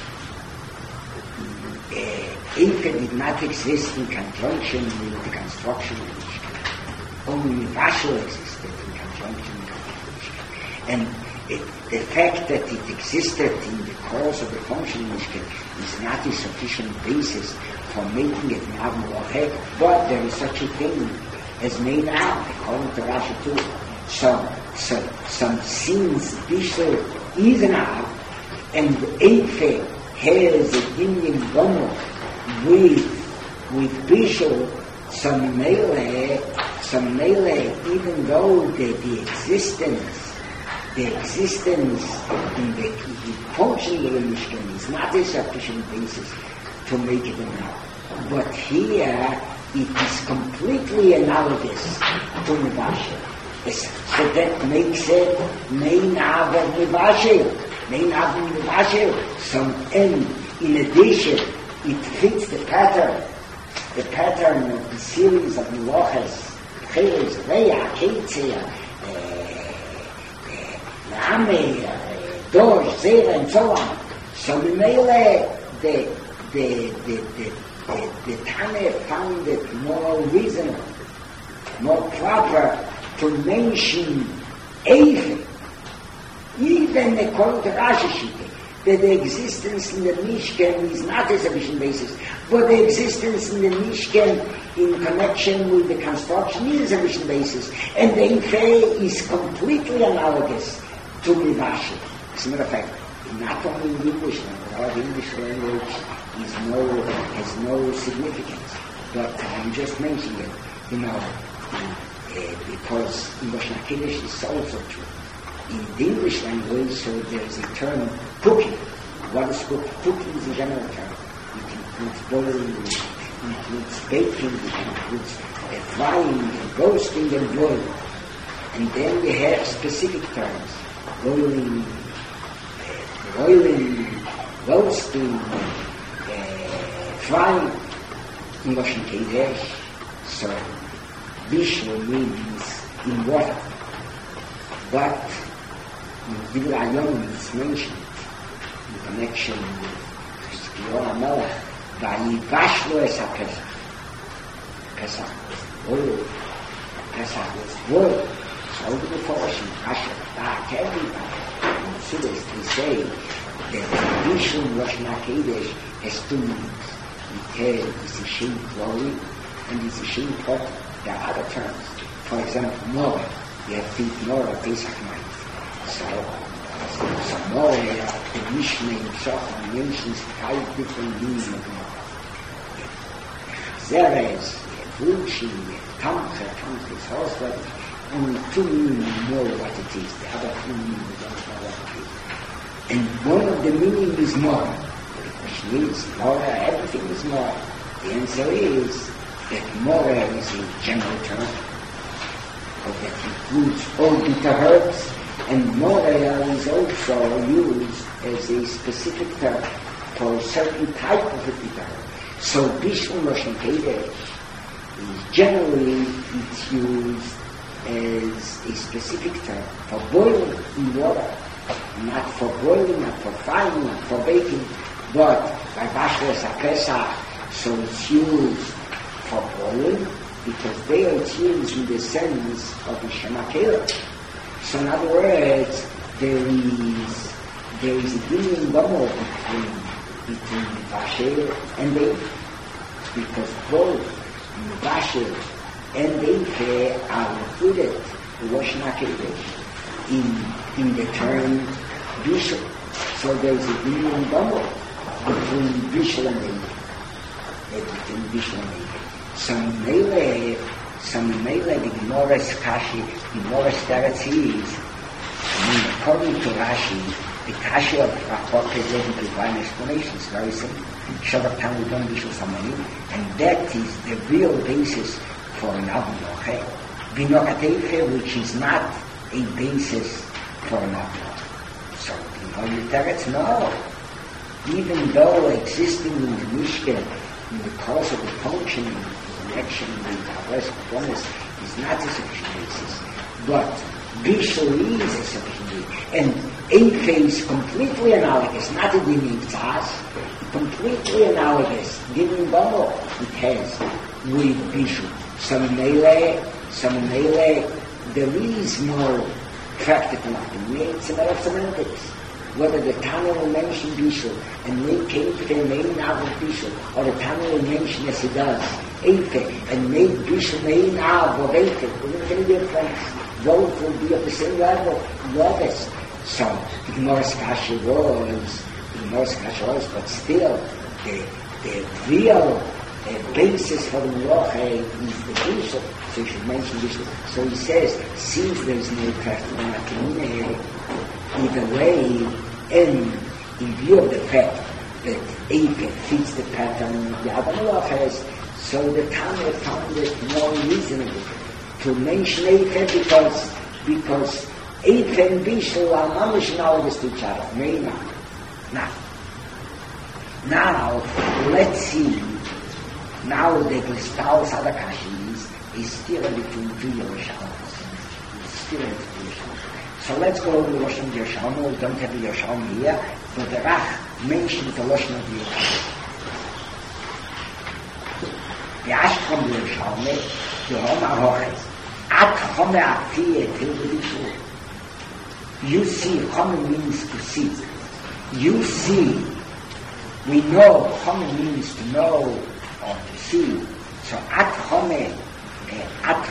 Eife did not exist in conjunction with the construction of the Mishkan, only Mubashir existed in conjunction with the Mishkan. And the fact that it existed in the course of the function of the Mishkan is not a sufficient basis for making it Meinab Meloches, but there is such a thing as Meinab, according to Rashi too. So since Bishul is an Ab, and Eife has a Dinyan Gomer with Bishul, some Mele, even though the existence in the functioning of the Mishkan is not a sufficient basis to make it an Ab. But here, it is completely analogous to Mubashir. So that makes it Meinab of Mubashir. So, and in addition, it fits the pattern of the series of Meloches, Cheres, Reah, Ketzia, Name, Dosh, Zera, and so on. So, Mele, the Tane found it more reasonable, more proper to mention Eife, even according to Rashi Shita, that the existence in the Mishkan is not a sufficient basis, but the existence in the Mishkan in connection with the construction is a sufficient basis, and the Eife is completely analogous to Mubashir. As a matter of fact, not only in English language, our English language has no significance. But I'm just mentioning it, because English Kiddush is also true. In the English language, so there's a term, cooking. What is cooking? Cooking is a general term. It includes boiling, it includes baking, it includes frying, roasting, and boiling. And then we have specific terms, boiling, roasting, frying, in Lashon Kodesh. So, bishul means in water. But in Divrei Hayom it's mentioned in connection with Kior HaMelech, Vayivashlo es HaPesach. Pesach was boiled. Pesach was boiled. So the portion, Hashem, everybody. In Siddur, they say that bishul Lashon Kodesh has two meanings. It has the Shem Kloli and the Shem Pot. There are other terms. For example, Morah. You have to eat Morah Pesach night. So Morah, the Mishnah in Shochan mentions 5 different meanings of Morah. Zeres, Vuchi, Tamcha is also only 2 meanings more what it is. The other 2 meanings we don't know what it is. And one of the meanings is Morah. Which means Morah, everything is Morah. The answer is that Morah is a general term, or that includes all bitter herbs, and Morah is also used as a specific term for a certain type of a bitter herb. So bishul Lashon Kodesh is generally it's used as a specific term for boiling in water, not for boiling, not for frying, not for baking, but by Vayivashlo es HaPesach, so it's used for boiling, because there it's used in the sense of the Shema Kela. So in other words, there is a dinim bubble between Vasher and Eife, because both Vasher and Eife are included in Lashon Kodesh in the term bishul. So there is a dinim bubble between bishul and Eife, between bishul and Eife. Some Mele, the Gemara's Kashi, the Gemara's Teretz is, according to Rashi, the Kashi of Rachot Pezeh to one explanation is very simple. Shabbat Tam Udon Bishul Samani, and that is the real basis for an Avon Yocheh. Vinokat Eife, which is not a basis for an Avon. So, the Teretz, no. Even though existing in the Mishkan, in the course of the functioning, connection with Avos Kodonos is not a sufficient basis, but bishul is a sufficient basis, and Eife is completely analogous, not a dinim tzaz, completely analogous. Dinim bamo it has with bishul. Some mele, there is more practical. It's a matter of semantics. Whether the Tana will mention bishul and make Eife main av of bishul, or the Tana will mention as he does Eife and make bishul main av of Eife, wouldn't make any difference. Both will be at the same level, lowest. So the Gemara's Kasha was, but still the real basis for the Melacha is the bishul. So you should mention bishul. So he says, since there is no practical makamina here, either way, and in view of the fact that Eife fits the pattern the other Melachas, so the Tana found it more reasonable to mention Eife because Eife and Bishul are mamish analogous to each other. Now, let's see. Now the Gestaus Adakashi is still between two Yerushalmas. It's still between Yerushalmas. So let's go to the Lashon of Yerushalma. We don't have the Yerushalma here, but the Rach mentions the Lashon of Yerushalma. The Ashkom Yerushalma, the Roma Hoches, At Chome Afiyeh Til B'Bishul. You see, Chome means to see. You see, we know, Chome means to know or to see. So At Chome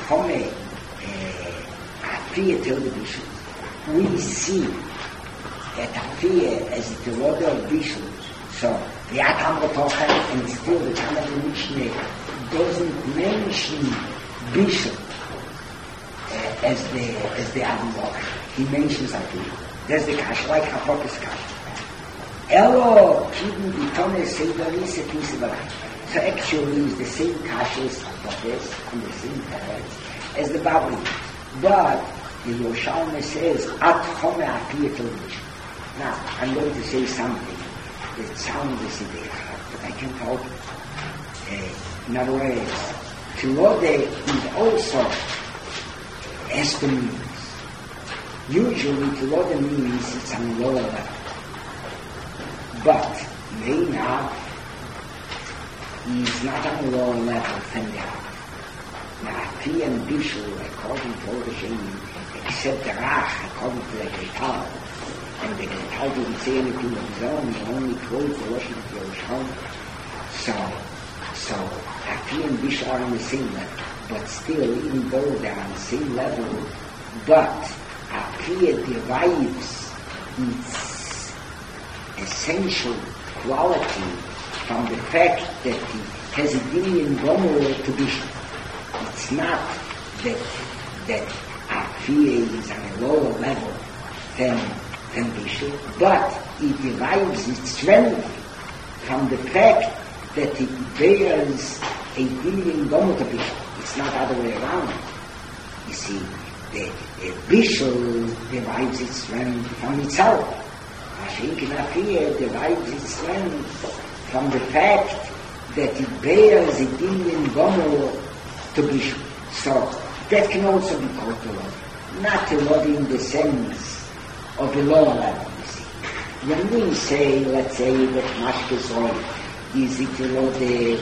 Afiyeh Til B'Bishul. We see it appears as the order of Bishul. So, the Atam Rotocha, and still the Tana of the Mishneh doesn't mention Bishul as the Adam Rotocha. He mentions Apiyah. There's the Kash, like Hapokas Kash. Elo, Kibun, Bitone, Seidaris, et Nisibarach. So actually it's the same Kashas, Hapokas, and the same parents as the Babri. But the Yerushalmi says, At Chome Apiyah Tolish. Now, I'm going to say something that sounds Siddiqah, but I can't help it. In other words, Tilode is also estimates. Usually Tilode means it's on a lower level. But Meinav is not on a lower level than that. Now, Apiyah and Bishul, according to all the Shemim, except the Rach, according to the Geital, and the Geital didn't say anything of his own, he only quoted the Russian of Yerushalmi. So Apiyah and Bishul are on the same level, but still, even though they're on the same level, but Apiyah derives its essential quality from the fact that he has a Indian Gomer to Bishul. It's not that Apiyah is on a lower level than Bishul, but it derives its strength from the fact that it bears a Indian Gomer to Bishul. It's not the other way around. You see, the Bishul derives its strength from itself. Mashiach and Apiyah derives its strength from the fact that it bears a Indian Gomer to Bishul. So that can also be called Tilode. Not Tilode in the sense of the lower level, you see. When we say, let's say, that Mashkes oil is it Tilode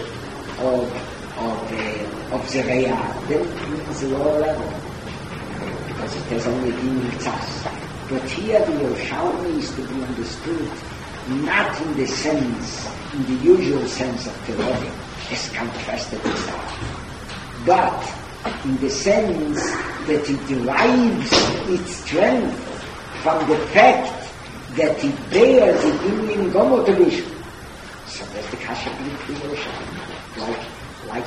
of Zereya, then it means the lower level, because it has only been Tzas. But here the Yerushalmi is to be understood not in the sense, in the usual sense of Tilode, as contrasted with that, but in the sense that it derives its strength from the fact that it bears the Indian Gomer to Bishul. So that's the Kasha in Yerushalmi, like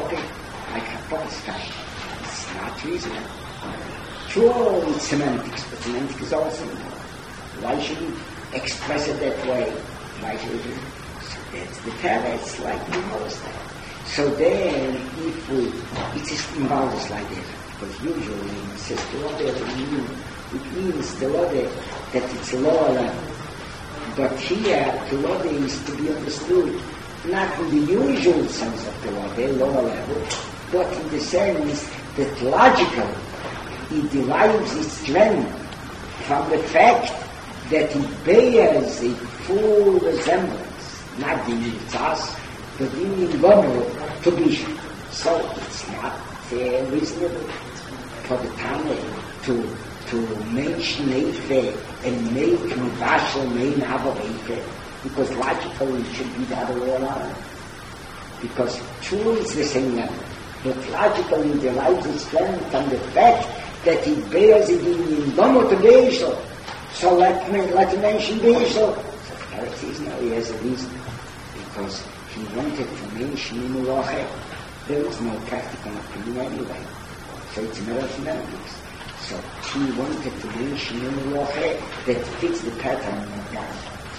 Hapokas Kasha. It's not reasonable. Sure, it's semantics, but semantics is also important. Why should we express it that way? Why should we? So that's the parents like we understand. So then, it is involves like this, because usually it says Tilode, it means Tilode that it's a lower level. But here, Tilode is to be understood not in the usual sense of Tilode, lower level, but in the sense that logically it derives its strength from the fact that it bears a full resemblance, not the Yitzhas, but in Gomer to Bishul. So it's not reasonable for the Tana to mention Eife and make Mivashel name Abba Eife, because logically it should be the other way around. Because true is the same level, but logically it derives its strength from the fact that it bears it in Gomer to Bishul. So let mention Bishul. So Pharisees now he has a reason, because he wanted to mention Imuloche. There was no practical opinion anyway. So it's a matter of semantics. So he wanted to mention Imuloche that fits the pattern of God.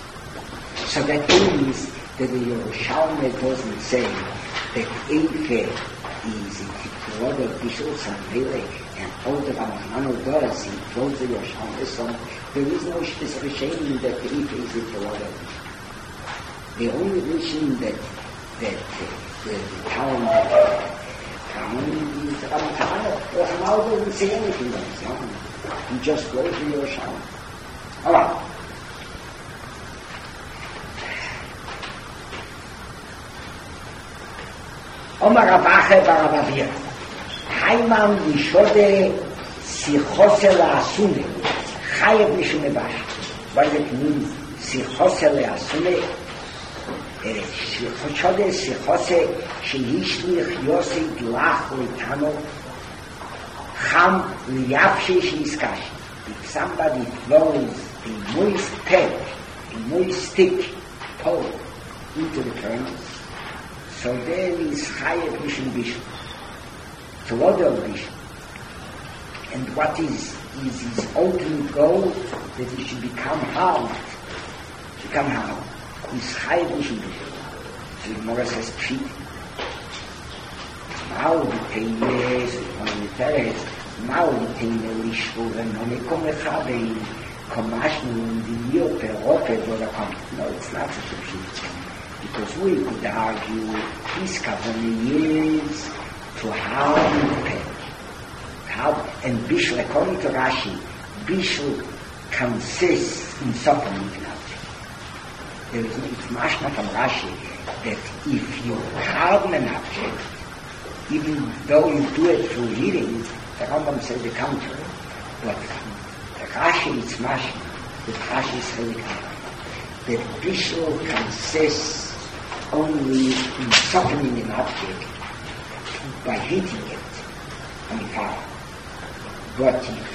So that means that the Yerushalmi doesn't say that Eife is a lot of Bishul Samvele and all the Ramahmano does, he throws the Yerushalmi. So there is no specific shame that Eife is a lot of Bishul. The only reason that the town is Ramah doesn't say anything on his own. He just goes to Yerushalmi. All right. Omar Ravache Baravavir. Haimam Yishode Sichose La'asune. Chayev Mishumebach. What does it mean? Sichose La'asune. Sichode Sichose Shehishlich Yosei Glach Litano. Cham Liyavshe Sheiskash. If somebody throws a moist peg, a moist stick, pole into the furnace. So then is Chayet Mishum Bishul. To other Bishul. And what is his ultimate goal? That he should become hard. Become hard. Is Chayet Mishum Bishul. So the Gemara says, Pshit. Mao V'Teines, V'Teines, Mao V'Teines, Lishvu, V'Nomekom Lechabei, Komashnu, V'Yot, Peroke, V'Odakam. No, it's not such a Pshit. Because we could argue his kavanah is to harm the peg. And Bishul, according to Rashi, Bishul consists in suffering an object. There is it's mashma from Rashi that if you harm an object, even though you do it through heating, the Rambam says the contrary. But the Rashi is mashma, the Rashi is really that Bishul consists only in softening an object by heating it on fire. But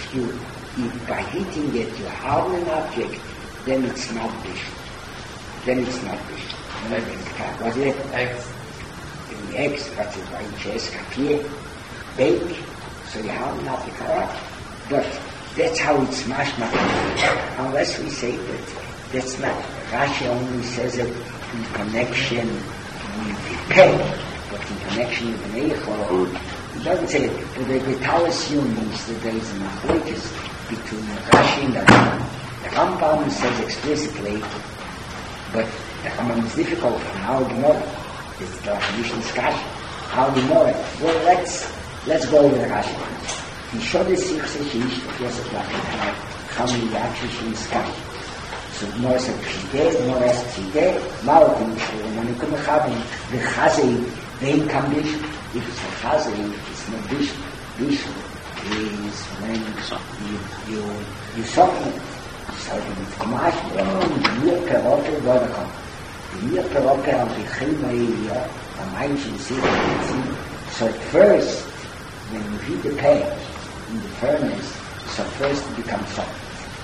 if by heating it you harden an object, then it's not Bishul. Then it's not Bishul. Was it? Eggs. In the eggs, what's it? By chess, kapier, bake, so you harden not the correct. But that's how it's mashma. Unless we say that that's not. Rashi only says it in connection with the peg, but in connection with the neichel, he doesn't say it. But the Tal assumes that there is an machlokes between Rashi and the Rambam. The Rambam says explicitly, but the Rambam is difficult in our Gemara. It's the traditional discussion. Our Gemara. Well, let's go over the Rashi. He showed us Yichse Yosef Lachim, how many actually discussion. So more said Pshite, more said Pshite, Ma'otim Yishru, Manikum Echavim, the Chazei, Vein Kam Bishul. If it's a Chazei, it's not Bishul. Bishul is when you soften it. So it's Kamash, the Mir Peroke, Vodakam. The Mir Peroke, Al Bichim Ma'ilya, Amayim Shin So at first, when you heat the peg in the furnace, so first it becomes soft.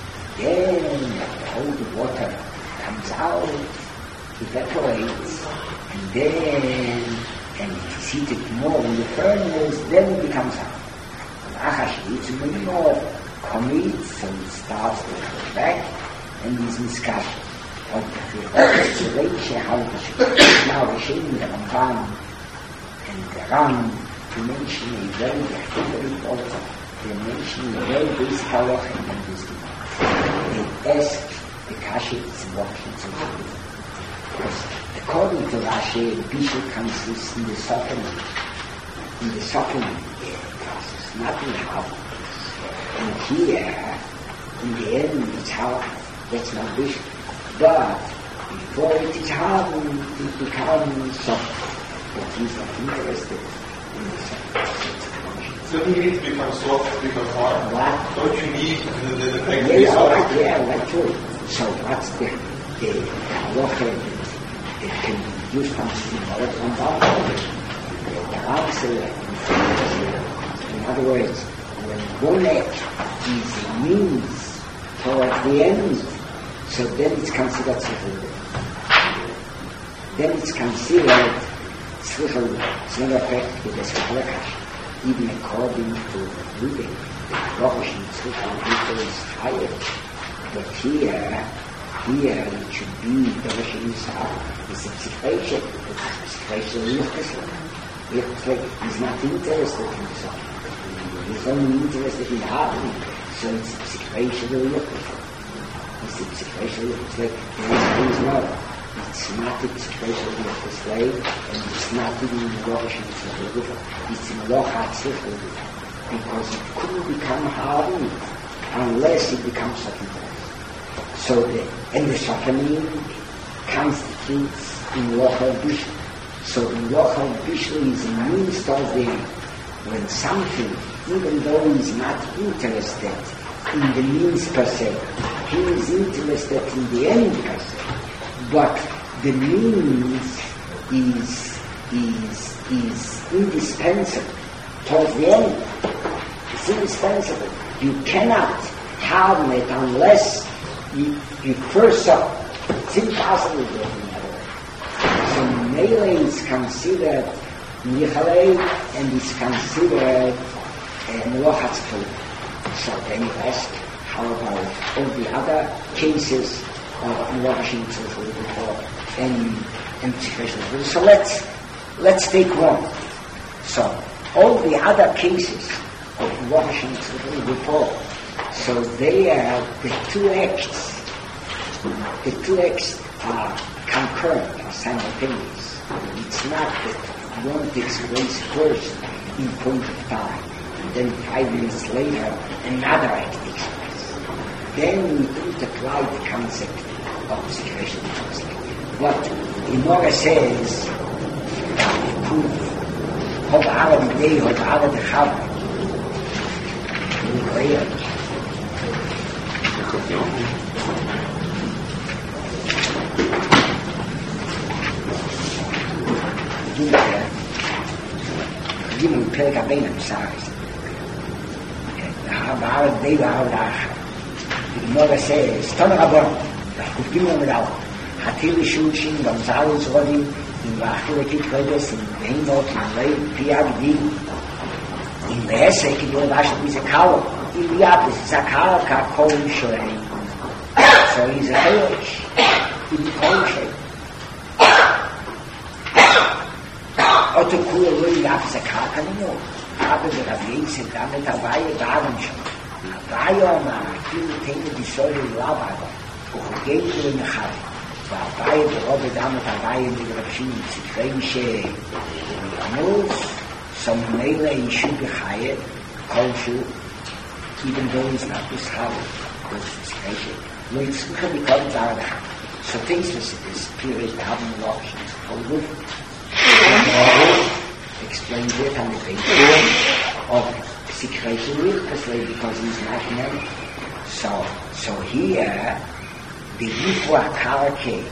Then all the water comes out, evaporates, and it is heated more in the furnace, then it becomes hot. And it's more commit, so it starts to go back, and is discussion of the Reiche, how it should now Hashem, the Ramban, and the Ram, to mention a very important, to mention a very basic halacha in this demand. They ask the Kashits and Wakshits and so because according to Rashi, Bishul consists in the softening process, not in the hardness. And here, in the end, it's hard. That's not Bishul. But before it is hardened, it becomes soft. But he's not interested in the softness. So you need to become soft to become hard? What? Don't you need the peg to be soft? That's true. So what's the halacha that can be used from the in other words, when one edge is a means towards the end, so then it's considered tzrichel. Then it's considered tzrichel. It's not affected as a even according to the reading, the Rosh Tzrichel is higher. But here it should be the Rosh Yisrael. It's a psichreisha, it's a psichreisha. He's not interested in the song. He's only interested in the harmony. So it's a psichreisha. It's a psichreisha. There is no. It's not a psichreisha of this way, and it's not even in the Rosh Yisrael. It's in Locha Tzrichel. Because it couldn't become hardened unless it becomes something else. So the softening constitutes in Locha Bishul. So in Locha Bishul is a means towards the end. When something, even though he's not interested in the means per se, he is interested in the end per se. But the means is indispensable towards the end. It's indispensable. You cannot harden it unless you first saw, it's impossible to do it in other way. So Mele is considered Nichalei and is considered Melochat Tzchil. So then you ask, how about all the other cases of Melochat Tzchil before and Tzchil? So let's take one. So all the other cases of Melochat Tzchil before, so they are the two acts. The two acts are concurrent, are simultaneous. It's not that one takes place first in point of time, and then 5 minutes later another act takes place. Then we don't apply the concept of the situation translation. But the Gemara says, Hod Arad B'dei, Hod Arad B'chav. Gimel Perek Abein Saris. Ha'arad B'dei Ha'arad B'chav. The Gemara says, Ton Rabon, Kuf Gimel Medal, Hatil Shulshin, Gonzalez Rodim, in Vachil Ekit Kodes, in Behemot, in Lei, Piyad Di, in Behesek, in Yodashat, is a cow. In Yad, is a cow, Kol Sholei. So he's a Helish, in Kol Sholei. Otto Kula Lui Yad, is a cow, Kanino. Aber der Rabbi said, damit Abaye Baran schon. Abaye Oma, Akilu Tene, die Säule Lababa, Uchugeilu in Achai. Abaye, der Robbe damit Abaye, mit Rabshim, Zitreimische, Amuz, some Mele, Yishu Bechaye, Kolshu, even though he's not this Chali, because it's Keshe. No, it's because he comes out of the house. So things this period haben wir noch nicht voll gut. Explains it on the basis of Sikretion Lichtasle, because he's not married. So here, the Yifwa Karake,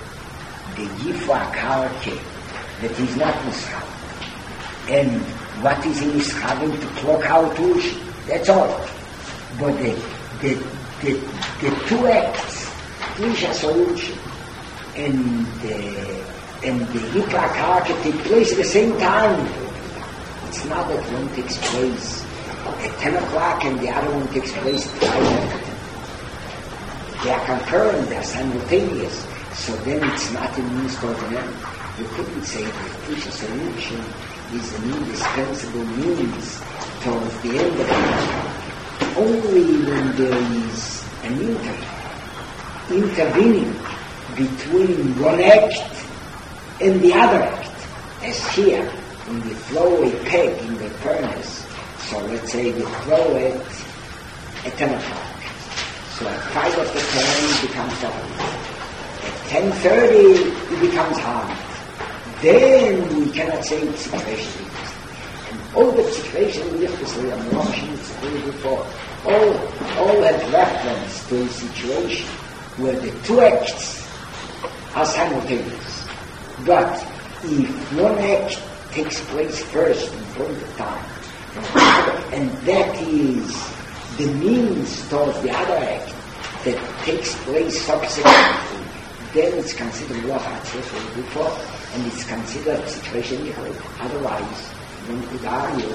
that he's not Mischab. And what is he Mischabing? To clock out Ushi. That's all. But the two acts, Isha solution, and the Yifwa Karake take place at the same time. It's not that one takes place at 10 o'clock and the other one takes place at 5 o'clock. They are concurrent, they are simultaneous. So then it's not a means toward an end. You couldn't say that Isha solution is an indispensable means towards the end of it. Only when there is an intervening between one act and the other act. As here, when you throw a peg in the furnace, so let's say you throw it at 10 o'clock. So at 5 of the 10 it becomes hot. At 10:30 it becomes hard. Then we cannot say it's situation. And all the situation we have to say, I'm watching it before, all have reference to a situation where the two acts are simultaneous. But if one act takes place first in front of time, and that is the means towards the other act that takes place subsequently, then it's considered Melochat before, and it's considered a situation equal. Otherwise, one could argue,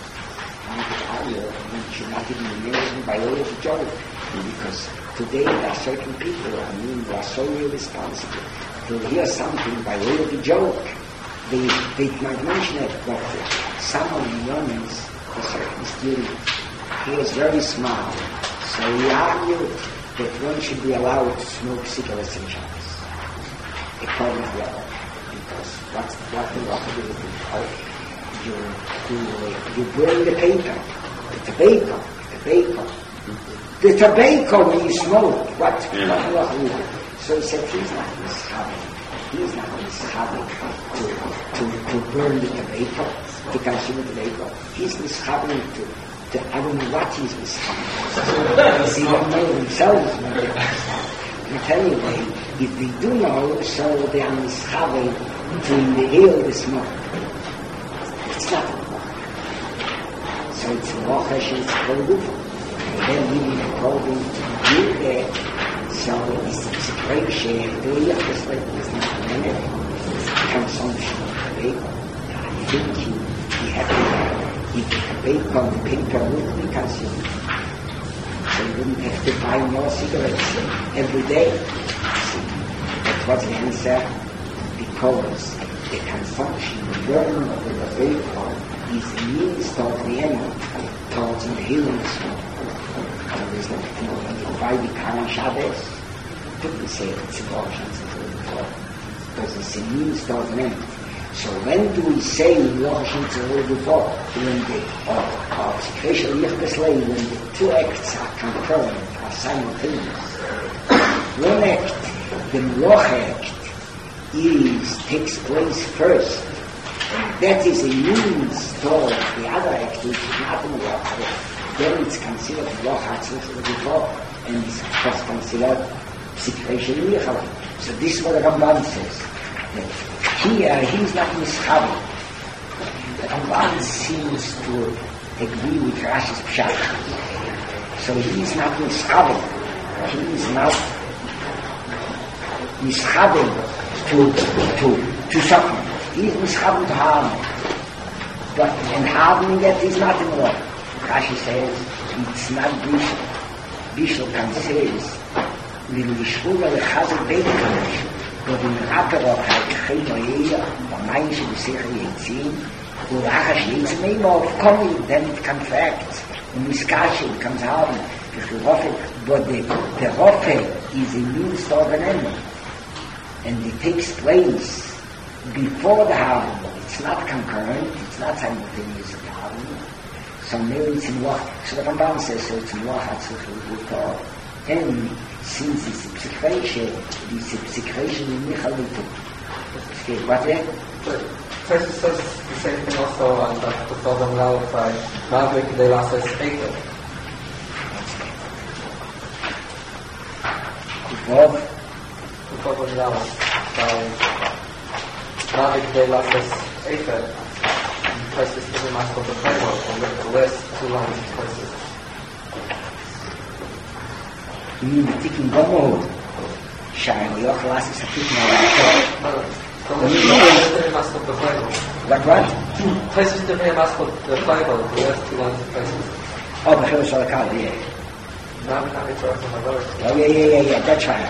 one should not even be mentioned by way of a joke, because today there are certain people, who are so irresponsible, to hear something by way of a joke. They might mention it, but someone runs a certain student. He is very smart, so he argued that one should be allowed to smoke cigarettes in Shabbos. According to law, because what the law do with you burn the paper, the tobacco when you smoke. What law do? So he said he's not mishaving to burn the tobacco, to consume the tobacco. He's mishaving to I don't know what he's mishaving. Because he don't know themselves. But anyway, if they do know, so they are mishaving to inhale the smoke. It's not a law. So it's a law, it's a law. And then we need according to the So it's a separation, the Yichus like is not an enemy, it's consumption of the paper. I think he had to bake on the paper would be consumed. So you wouldn't have to buy more cigarettes every day. That was the answer, because the consumption, the burning of the vapor is a means towards the end, towards the healing soul. There's no why we can't Shabbos. People say it's abortions because it's a means towards the end. So when do we say Yochashin Tzorah before? When the situation of Yichus Lei, when the two acts are concurrent, are simultaneous. One act, the Meloch act, takes place first. And that is a means towards the other act, which is not in Meloch. Then it's considered Meloch before, and it's first considered situation of Yichus. So this is what the Ramban says. Here, he's not mischavi. The Ramban seems to agree with Rashi's Pshat. So he's not mischavi. He's not mischavi to something. He's mischavi to harm. But in harming it, he's not in law. Rashi says, it's not Bishul. Bishul can say, Lil Yishvula Lechazik Beit Kadosh. But in Rakarov had Chaynoyeya, or Mainsh B'Seichel Yitzim, or Achash Yitzim Eimov, coming, then it contracts. And Miskashi becomes hardened. But the Rofe is a means to an end. And it takes place before the hardening. It's not concurrent, it's not simultaneous with the hardening. So maybe it's in Loch. So the Ramban says, so it's in Loch HaTzuchel. And since it's a psikration in Michalitu. Okay, what then? First it says the same thing also on the Tov Lau by Mavik de Lasses Eker. Tov Lau by Mavik de Lasses Eker. First is the mask of the framework, and the last two lines first. You mean the Tikkun Gomor? Shine, we all class is a Tikkun Gomor. What? First is the mask of the Bible, the last two lines of places. Oh, the Chilus Shalakal, yeah. Oh, yeah, that's right.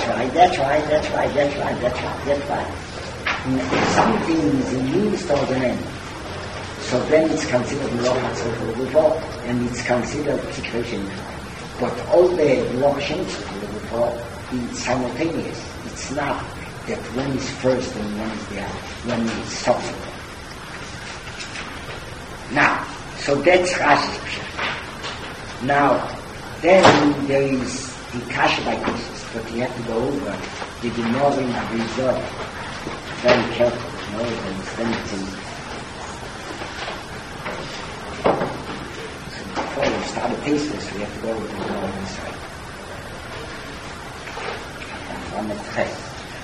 Something is a means towards an end. So then it's considered Meloch HaTzuchel before, and it's considered situation. But all the Yochashin before is simultaneous. It's not that one is first and one is the other, one is subsequent. Now, so that's Rashi's Pshat. Now, then there is the Kasha by cases, but you have to go over the Gemara of Rizor. Very careful, and then it's in. So before we start a taste this, we have to go over the Gemara inside. On the test.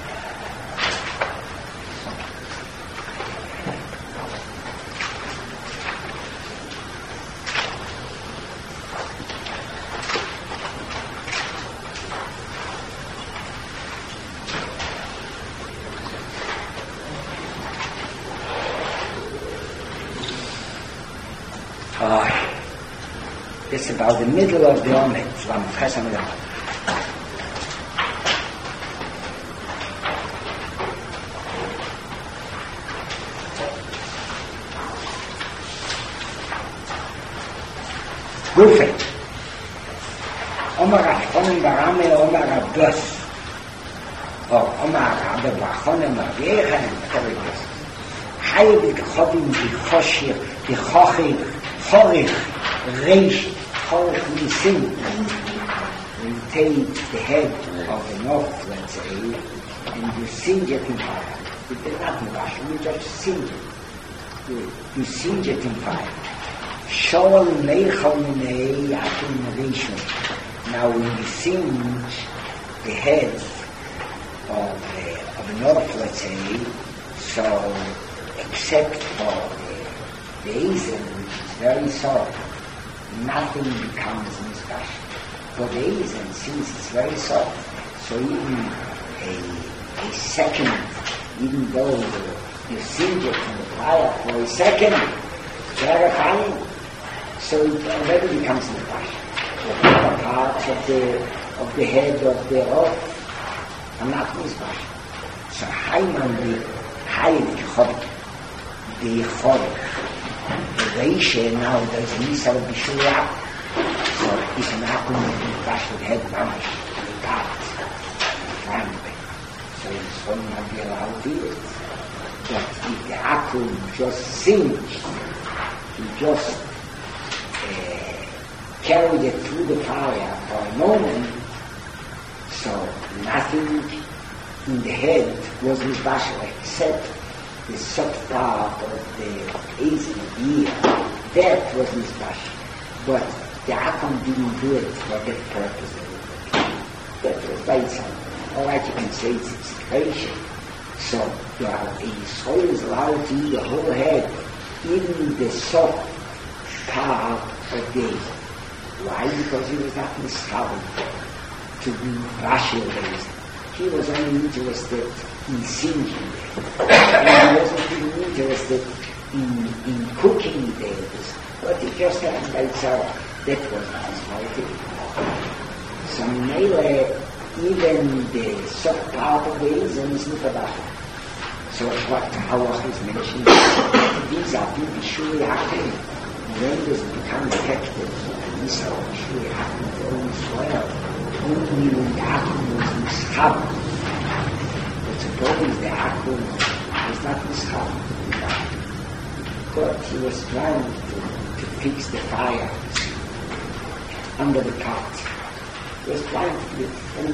It's about the middle of the Omet, Zlam Chesam Yom. Gufe. Omar Achronim Barame, Omar Abdos. Or Omar Abba Bachonim, Yechanim, whatever it is. Haydik Chodim, Bichoshir, Bichochir, Chorich, Reish, Chorich, we sing. We take the head of the north, let's say, and you sing it in fire. You did not in Russian, you just sing it. You sing it in fire. Shol Meichel Minei Akim Rishon. Now when you singe the head of the north, let's say, so except for the Eisen, which is very soft, nothing becomes misbash. But it is, and since it's very soft, so even a second, even though you singe it from the fire for a second, very fine, so it already becomes misbash. The other parts of the head of the earth are not misbash. So Haiman the Hayek Chod, the Chod, the Reisha now there's a Nisa of Bishuyah, so it's an Akum with misbash with head mamash, the part, the so it's one not be allowed to do it. But if the Akum just singed, he just carried it through the fire for a moment, so nothing in the head was misbashel except the soft part of the easy ear. That was misbashel. But the Akum didn't do it for that purpose. That was by itself. Alright, you can say it's expression. So a soul is allowed to eat the whole head, even the soft part of the. Why? Because he was not miscovered to be rational. He was only interested in singing, and he wasn't even interested in cooking the eggs. But he just had by itself. That was not his motive. So meanwhile, even the soft part of the eggs is not about it. So what Hawach is mentioning, these are people surely acting. When this becomes effective, these are surely acting always well. Only when the Akum was mischaber. But suppose the Akum was not mischaber. But he was trying to fix the fire under the pot. He was trying to do it. And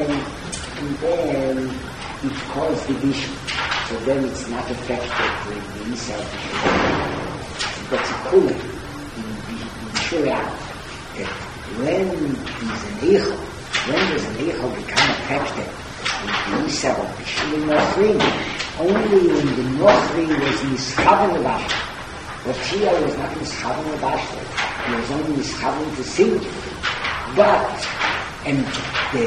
then it caused division. So then it's not effective with the inside. But it's cool in Shura that when there's an Eichel become affected with the Isa of the Shuri Nochri, only when the Nochri was mischaben about, but here was not mischaben about, he was only mischaben to sing. But, and the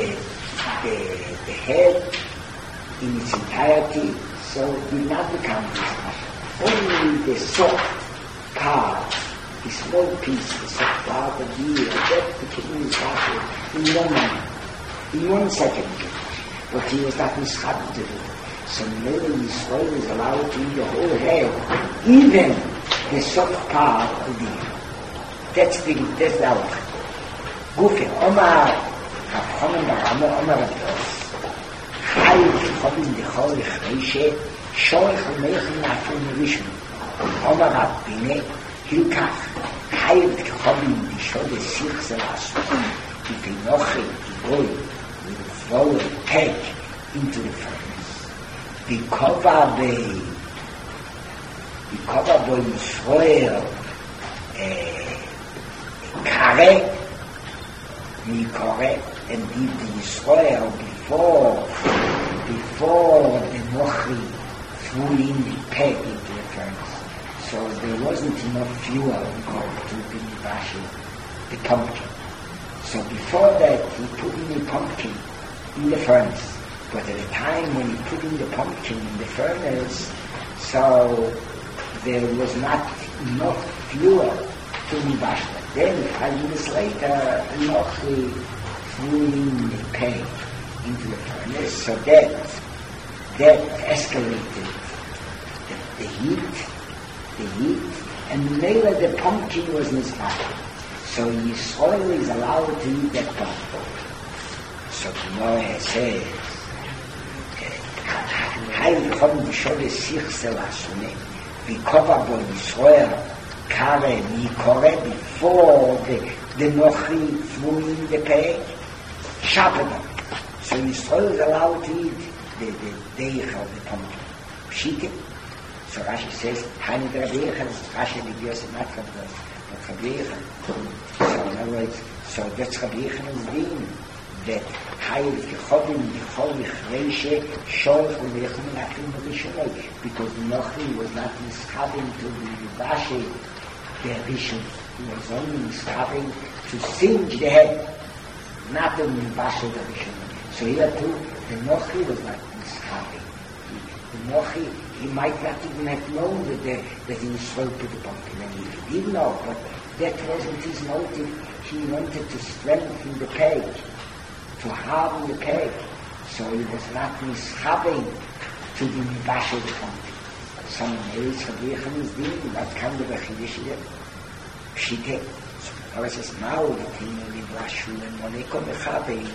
head in its entirety, so it did not become mischaben. Only the soft part, the small piece, the soft part of the ear, that became mischaben in 1 moment, in 1 second. But he was not mischaben to do it. So maybe Yisrael is allowed to eat the whole head, even the soft part of the ear. That's the halach. Gufe, Omar, Rafchomen Barama, Omar Rabbeos, Chayiv Chobin Dechol Echreishe, Shoich Omeichim Nafel Merishon, Omar Rabbine, Hilkach, Chayiv Chobin Dishod Esich Zelasum, if a Nochri, the boy, will throw a peg into the furnace. Bikova Bo Yisrael, Kare, Mikore, and did the Yisrael before the Nochri threw in the peg into the furnace. So there wasn't enough fuel to be washing the pumpkin. So before that, he put in the pumpkin in the furnace. But at the time when he put in the pumpkin in the furnace, so there was not enough fuel to be washed. Then 5 minutes later, Nochri threw in the peg into the furnace, so that escalated the heat, and later the pumpkin was misfired. So Yisrael is allowed to eat that pumpkin. So Gemara says, Hayv Chom B'Shod Esich Zelasune, V'Kova Bo Yisrael, Kare Mikore, before the Nochri threw in the peg, Shabbat. So Yisrael is allowed to eat the deich of the pumpkin. Pshite. So Rashi says, Hani Rabbeichan, Rashi Libios is not from Rabbeichan. So in other words, so that's Rabbeichan's deen, that Hayv Chobin B'Chol Echreishe, Shoich U'Lechem Nafim B'Risholei, because Nochri was not mischaben to the Vashi the bishop was only mischaving to singe the head, not the bashel the bishop. So here too, the Nochi was not mischaving. The Nochi, he might not even have known that he was swelled to the pumpkin, and he did know, but that wasn't his motive. He wanted to strengthen the peg, to harden the peg. So he was not mischaving to the bashel the pumpkin. Some Meis Chabrichen is doing, what kind of a Chiddush is it? Pshite. Aber es ist mau, dass die nur die Blaschulen, und ich komme chabein,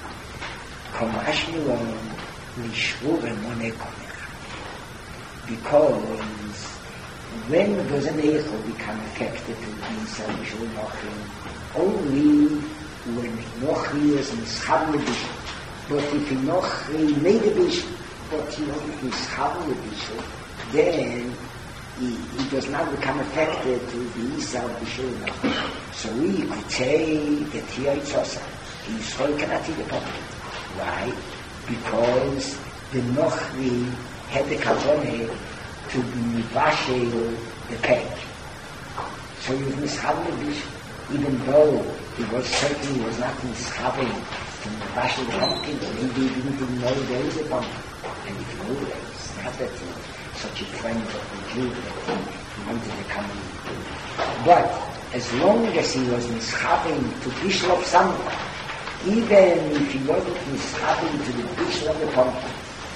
Komashnuon, Lishvuren, und ich komme chabein. Because when there's an Eichel become affected to the salvation Nochi, only when Nochi is mischaben with Bishop. But if Nochi made a Bishop, but he wasn't mischaben with Bishop, then he does not become affected to the Isar Bishul. So we could say that here it's also Yisrael cannot eat the pumpkin. Why? Because the Nochri had the Kavone to be Mivashel the peg. So he was mishaving the Bishul, even though he was certainly was not mishaving to Mivashel the pumpkin, he didn't even know there is a pumpkin. And if you know there is, not that such a friend of the Jew that he wanted to come in. But as long as he was mishaving to Bishul of something, even if he wasn't mishaving to the Bishul of the pumpkin,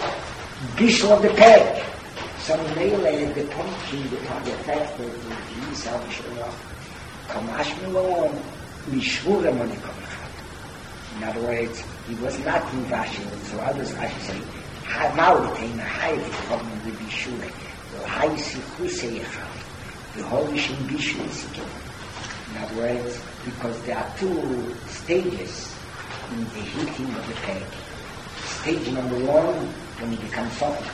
Bishul of the peg, some male the pumpkin become affected with the Yisrael Bishul of Kamash Milon, Mishvurem on the Kamachat. In other words, he was not in Vashel, so others actually say, Mauritania, high problem with Bishul, the high Sichuseicha, the Holish in Bishul Sikim. In other words, because there are two stages in the heating of the peg. Stage number one, when it becomes soft.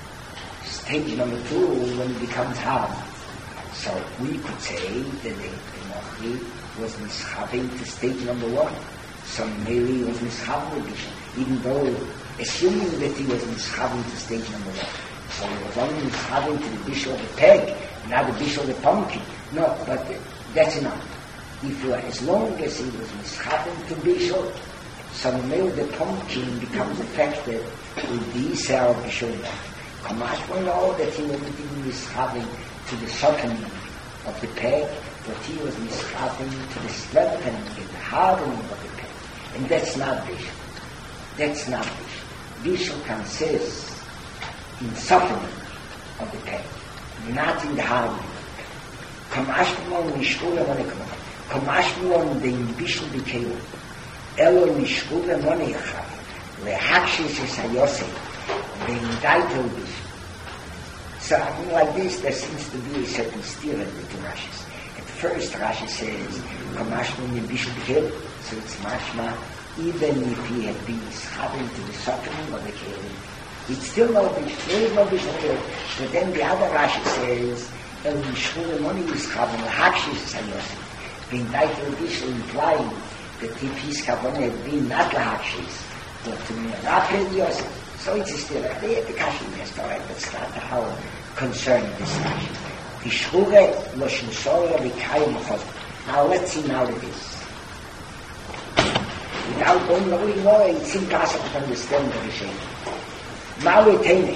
Stage number two, when it becomes hard. So we could say that the Nochri was mishaving to stage number one. So Mary was mishaving with Bishul, even though assuming that he was mishaving to stage number one. So he was only mishaving to the Bishul of the peg, not the Bishul of the pumpkin. No, but that's enough. If you are, as long as he was mishaving to Bishul, so the pumpkin becomes affected with the Yisrael Bishul. Kamash will know that he wasn't even mishaving to the softening of the peg, but he was mishaving to the strengthening and the hardening of the peg. And that's not Bishul. That's not Bishul. Bishul consists in softening of the peg, not in the hardening of the peg. Kamashmon nishkule monekama. Kamashmon the Bishul became Elo nishkule monecha. Lehakshis is hayose. The entitled Bishul. So like this, there seems to be a certain steer in the two Rashis. At first, Rashi says Kamashmon the Bishul became, so it's mashma. Even if he had been mishaving to the softening of the Kelim, it's still no Bishul. There is no Bishul. But then the other Rashi says, El Mishvur Moni Mishavim Lahakshis Sayosim. The entitled Bishul implying that if his Kavanah had been not Lahakshis, but to Mirapel Yosef. So it's still like the Kashi is alright, that's not the whole concern of this Rashi. Bishvure Loshin Sora Vikayim Chosm. Now let's see now this. Without going really more, it's impossible to understand the Rishen. Mauritania.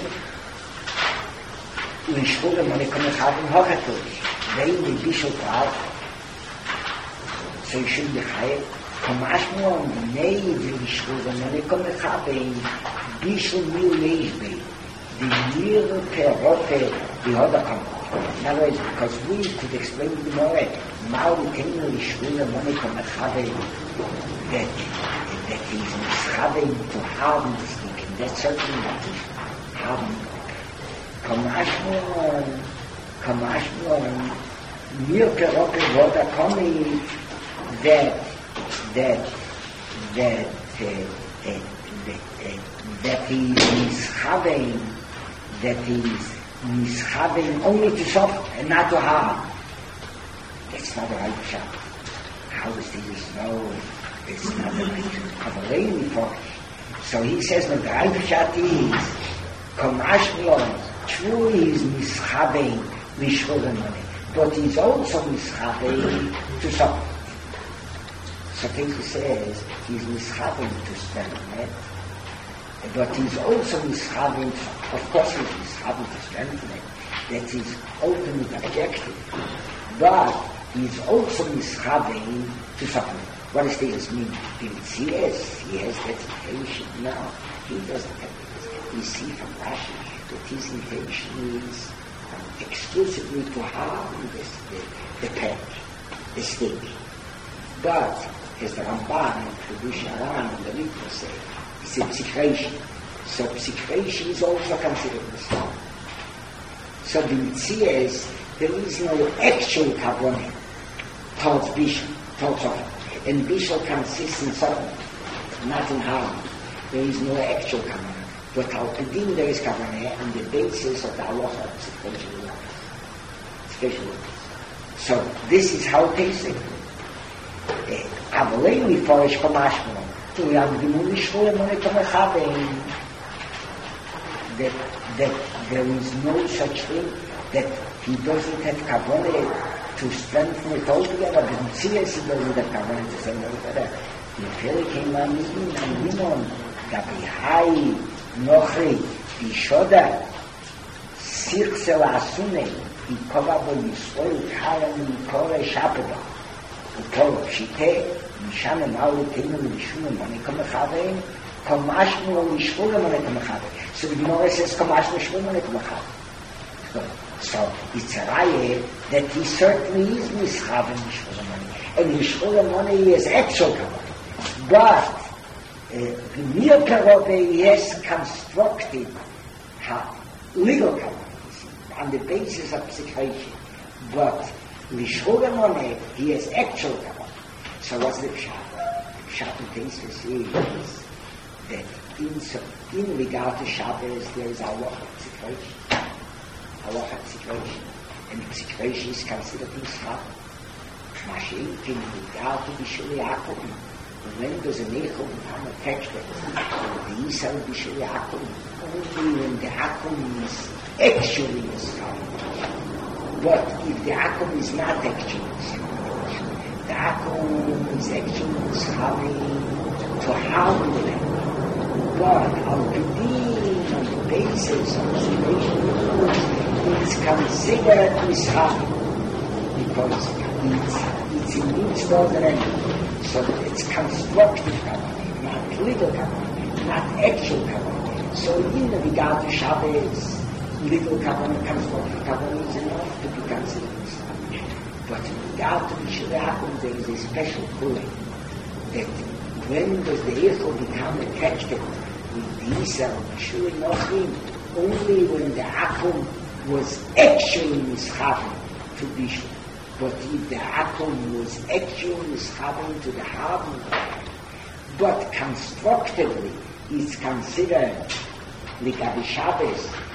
Lishvure Monekamechavim Hochatosh. They will be Bishul Prav. So you should be high. Kamashmon made Lishvure Monekamechavim Bishul Mil Leishbe. The Mir Perote, the other company. In other words, because we could explain the more, Mauritania Lishvure Monekamechavim that he's mishaving to harden the stick, and that's certainly not harden. Kamashmon, mir peroke voda komi that he's mishaving only to soft and not to harden. That's not the right shot. How is this? No, it's not the right shot. So he says that the right shot is Kamashmon truly is mishaving Lishvure Money. but he's also mischaven to something. So Pesach says he's mischaven to strengthen it, but he's also mischaven, of course he's mischaven to strengthen it, that's his ultimate objective, but he's also mischaven to something. What does this mean? He has that intention. No, he doesn't have it. We see from Rashi that his intention is exclusively to harm the pet, the stick. But, as the Ramban and Kedush Aran and the Mikvah say, it's a psichration. So psichration is also considered Islam. So the Mitzias, there is no actual kavanah towards Bishul, towards Ofer. And Bishul consists in something, not in harm. There is no actual kavanah. But Al-Qadim there is kavanah on the basis of the halacha of special words. So this is how Pesach. Avalei miforish kamashmo. We have the munishvul monetomechavein. That there is no such thing that he doesn't have kavanah to strengthen it altogether. The Mitzias he doesn't have kavanah to strengthen it altogether. The Pele came on in and Rimon Gabi Hai Nochri Bishoda Sirksel Asune Ikova Bo Yisrael Karan Ikore Shapedah Ikore Shite Mishanem Aulu Tenu Mishunem Manikom Echavein Komashmu Mishvul Manikom Echavein. So the Gemara says Komashmu Mishvul Manikom Echavein. So it's a raya that he certainly is mischaven Mishvul Mani, and Mishvul Mani is actual kavanah. But the mere kavanah he has constructed legal kavanah on the basis of psichation. But Mishvul Mani he has actual kavanah. So what's the pshat? The pshat of Pesach is that in regard to Shabbos there is a lot of psichation. Halacha psichation, and the psichation is considered Mitzvah. Mashiach in regard to Bishul Yaakov, when does an Eichel become attached to the Yisrael Bishul Yaakov? Only when the Akum is actually Mitzvah. But if the Akum is not actually Mitzvah, the Akum is actually Mitzvah to harm the land. But on the basis of psichation, it's considered mishap because it's in mitzvah and so it's constructive kavanah, not legal kavanah, not actual kavanah. So in regard to Shabbos, legal kavanah, constructive kavanah is enough to be considered mishap. But in regard to Bishul Yaakov, there is a special ruling that when does the Eichel become attached with the Yisrael, Bishul Nochrim, only when the Akum was actually mischaven to Bishul. But if the Akum was actually mischaven to the harm, but constructively it's considered like Shabbos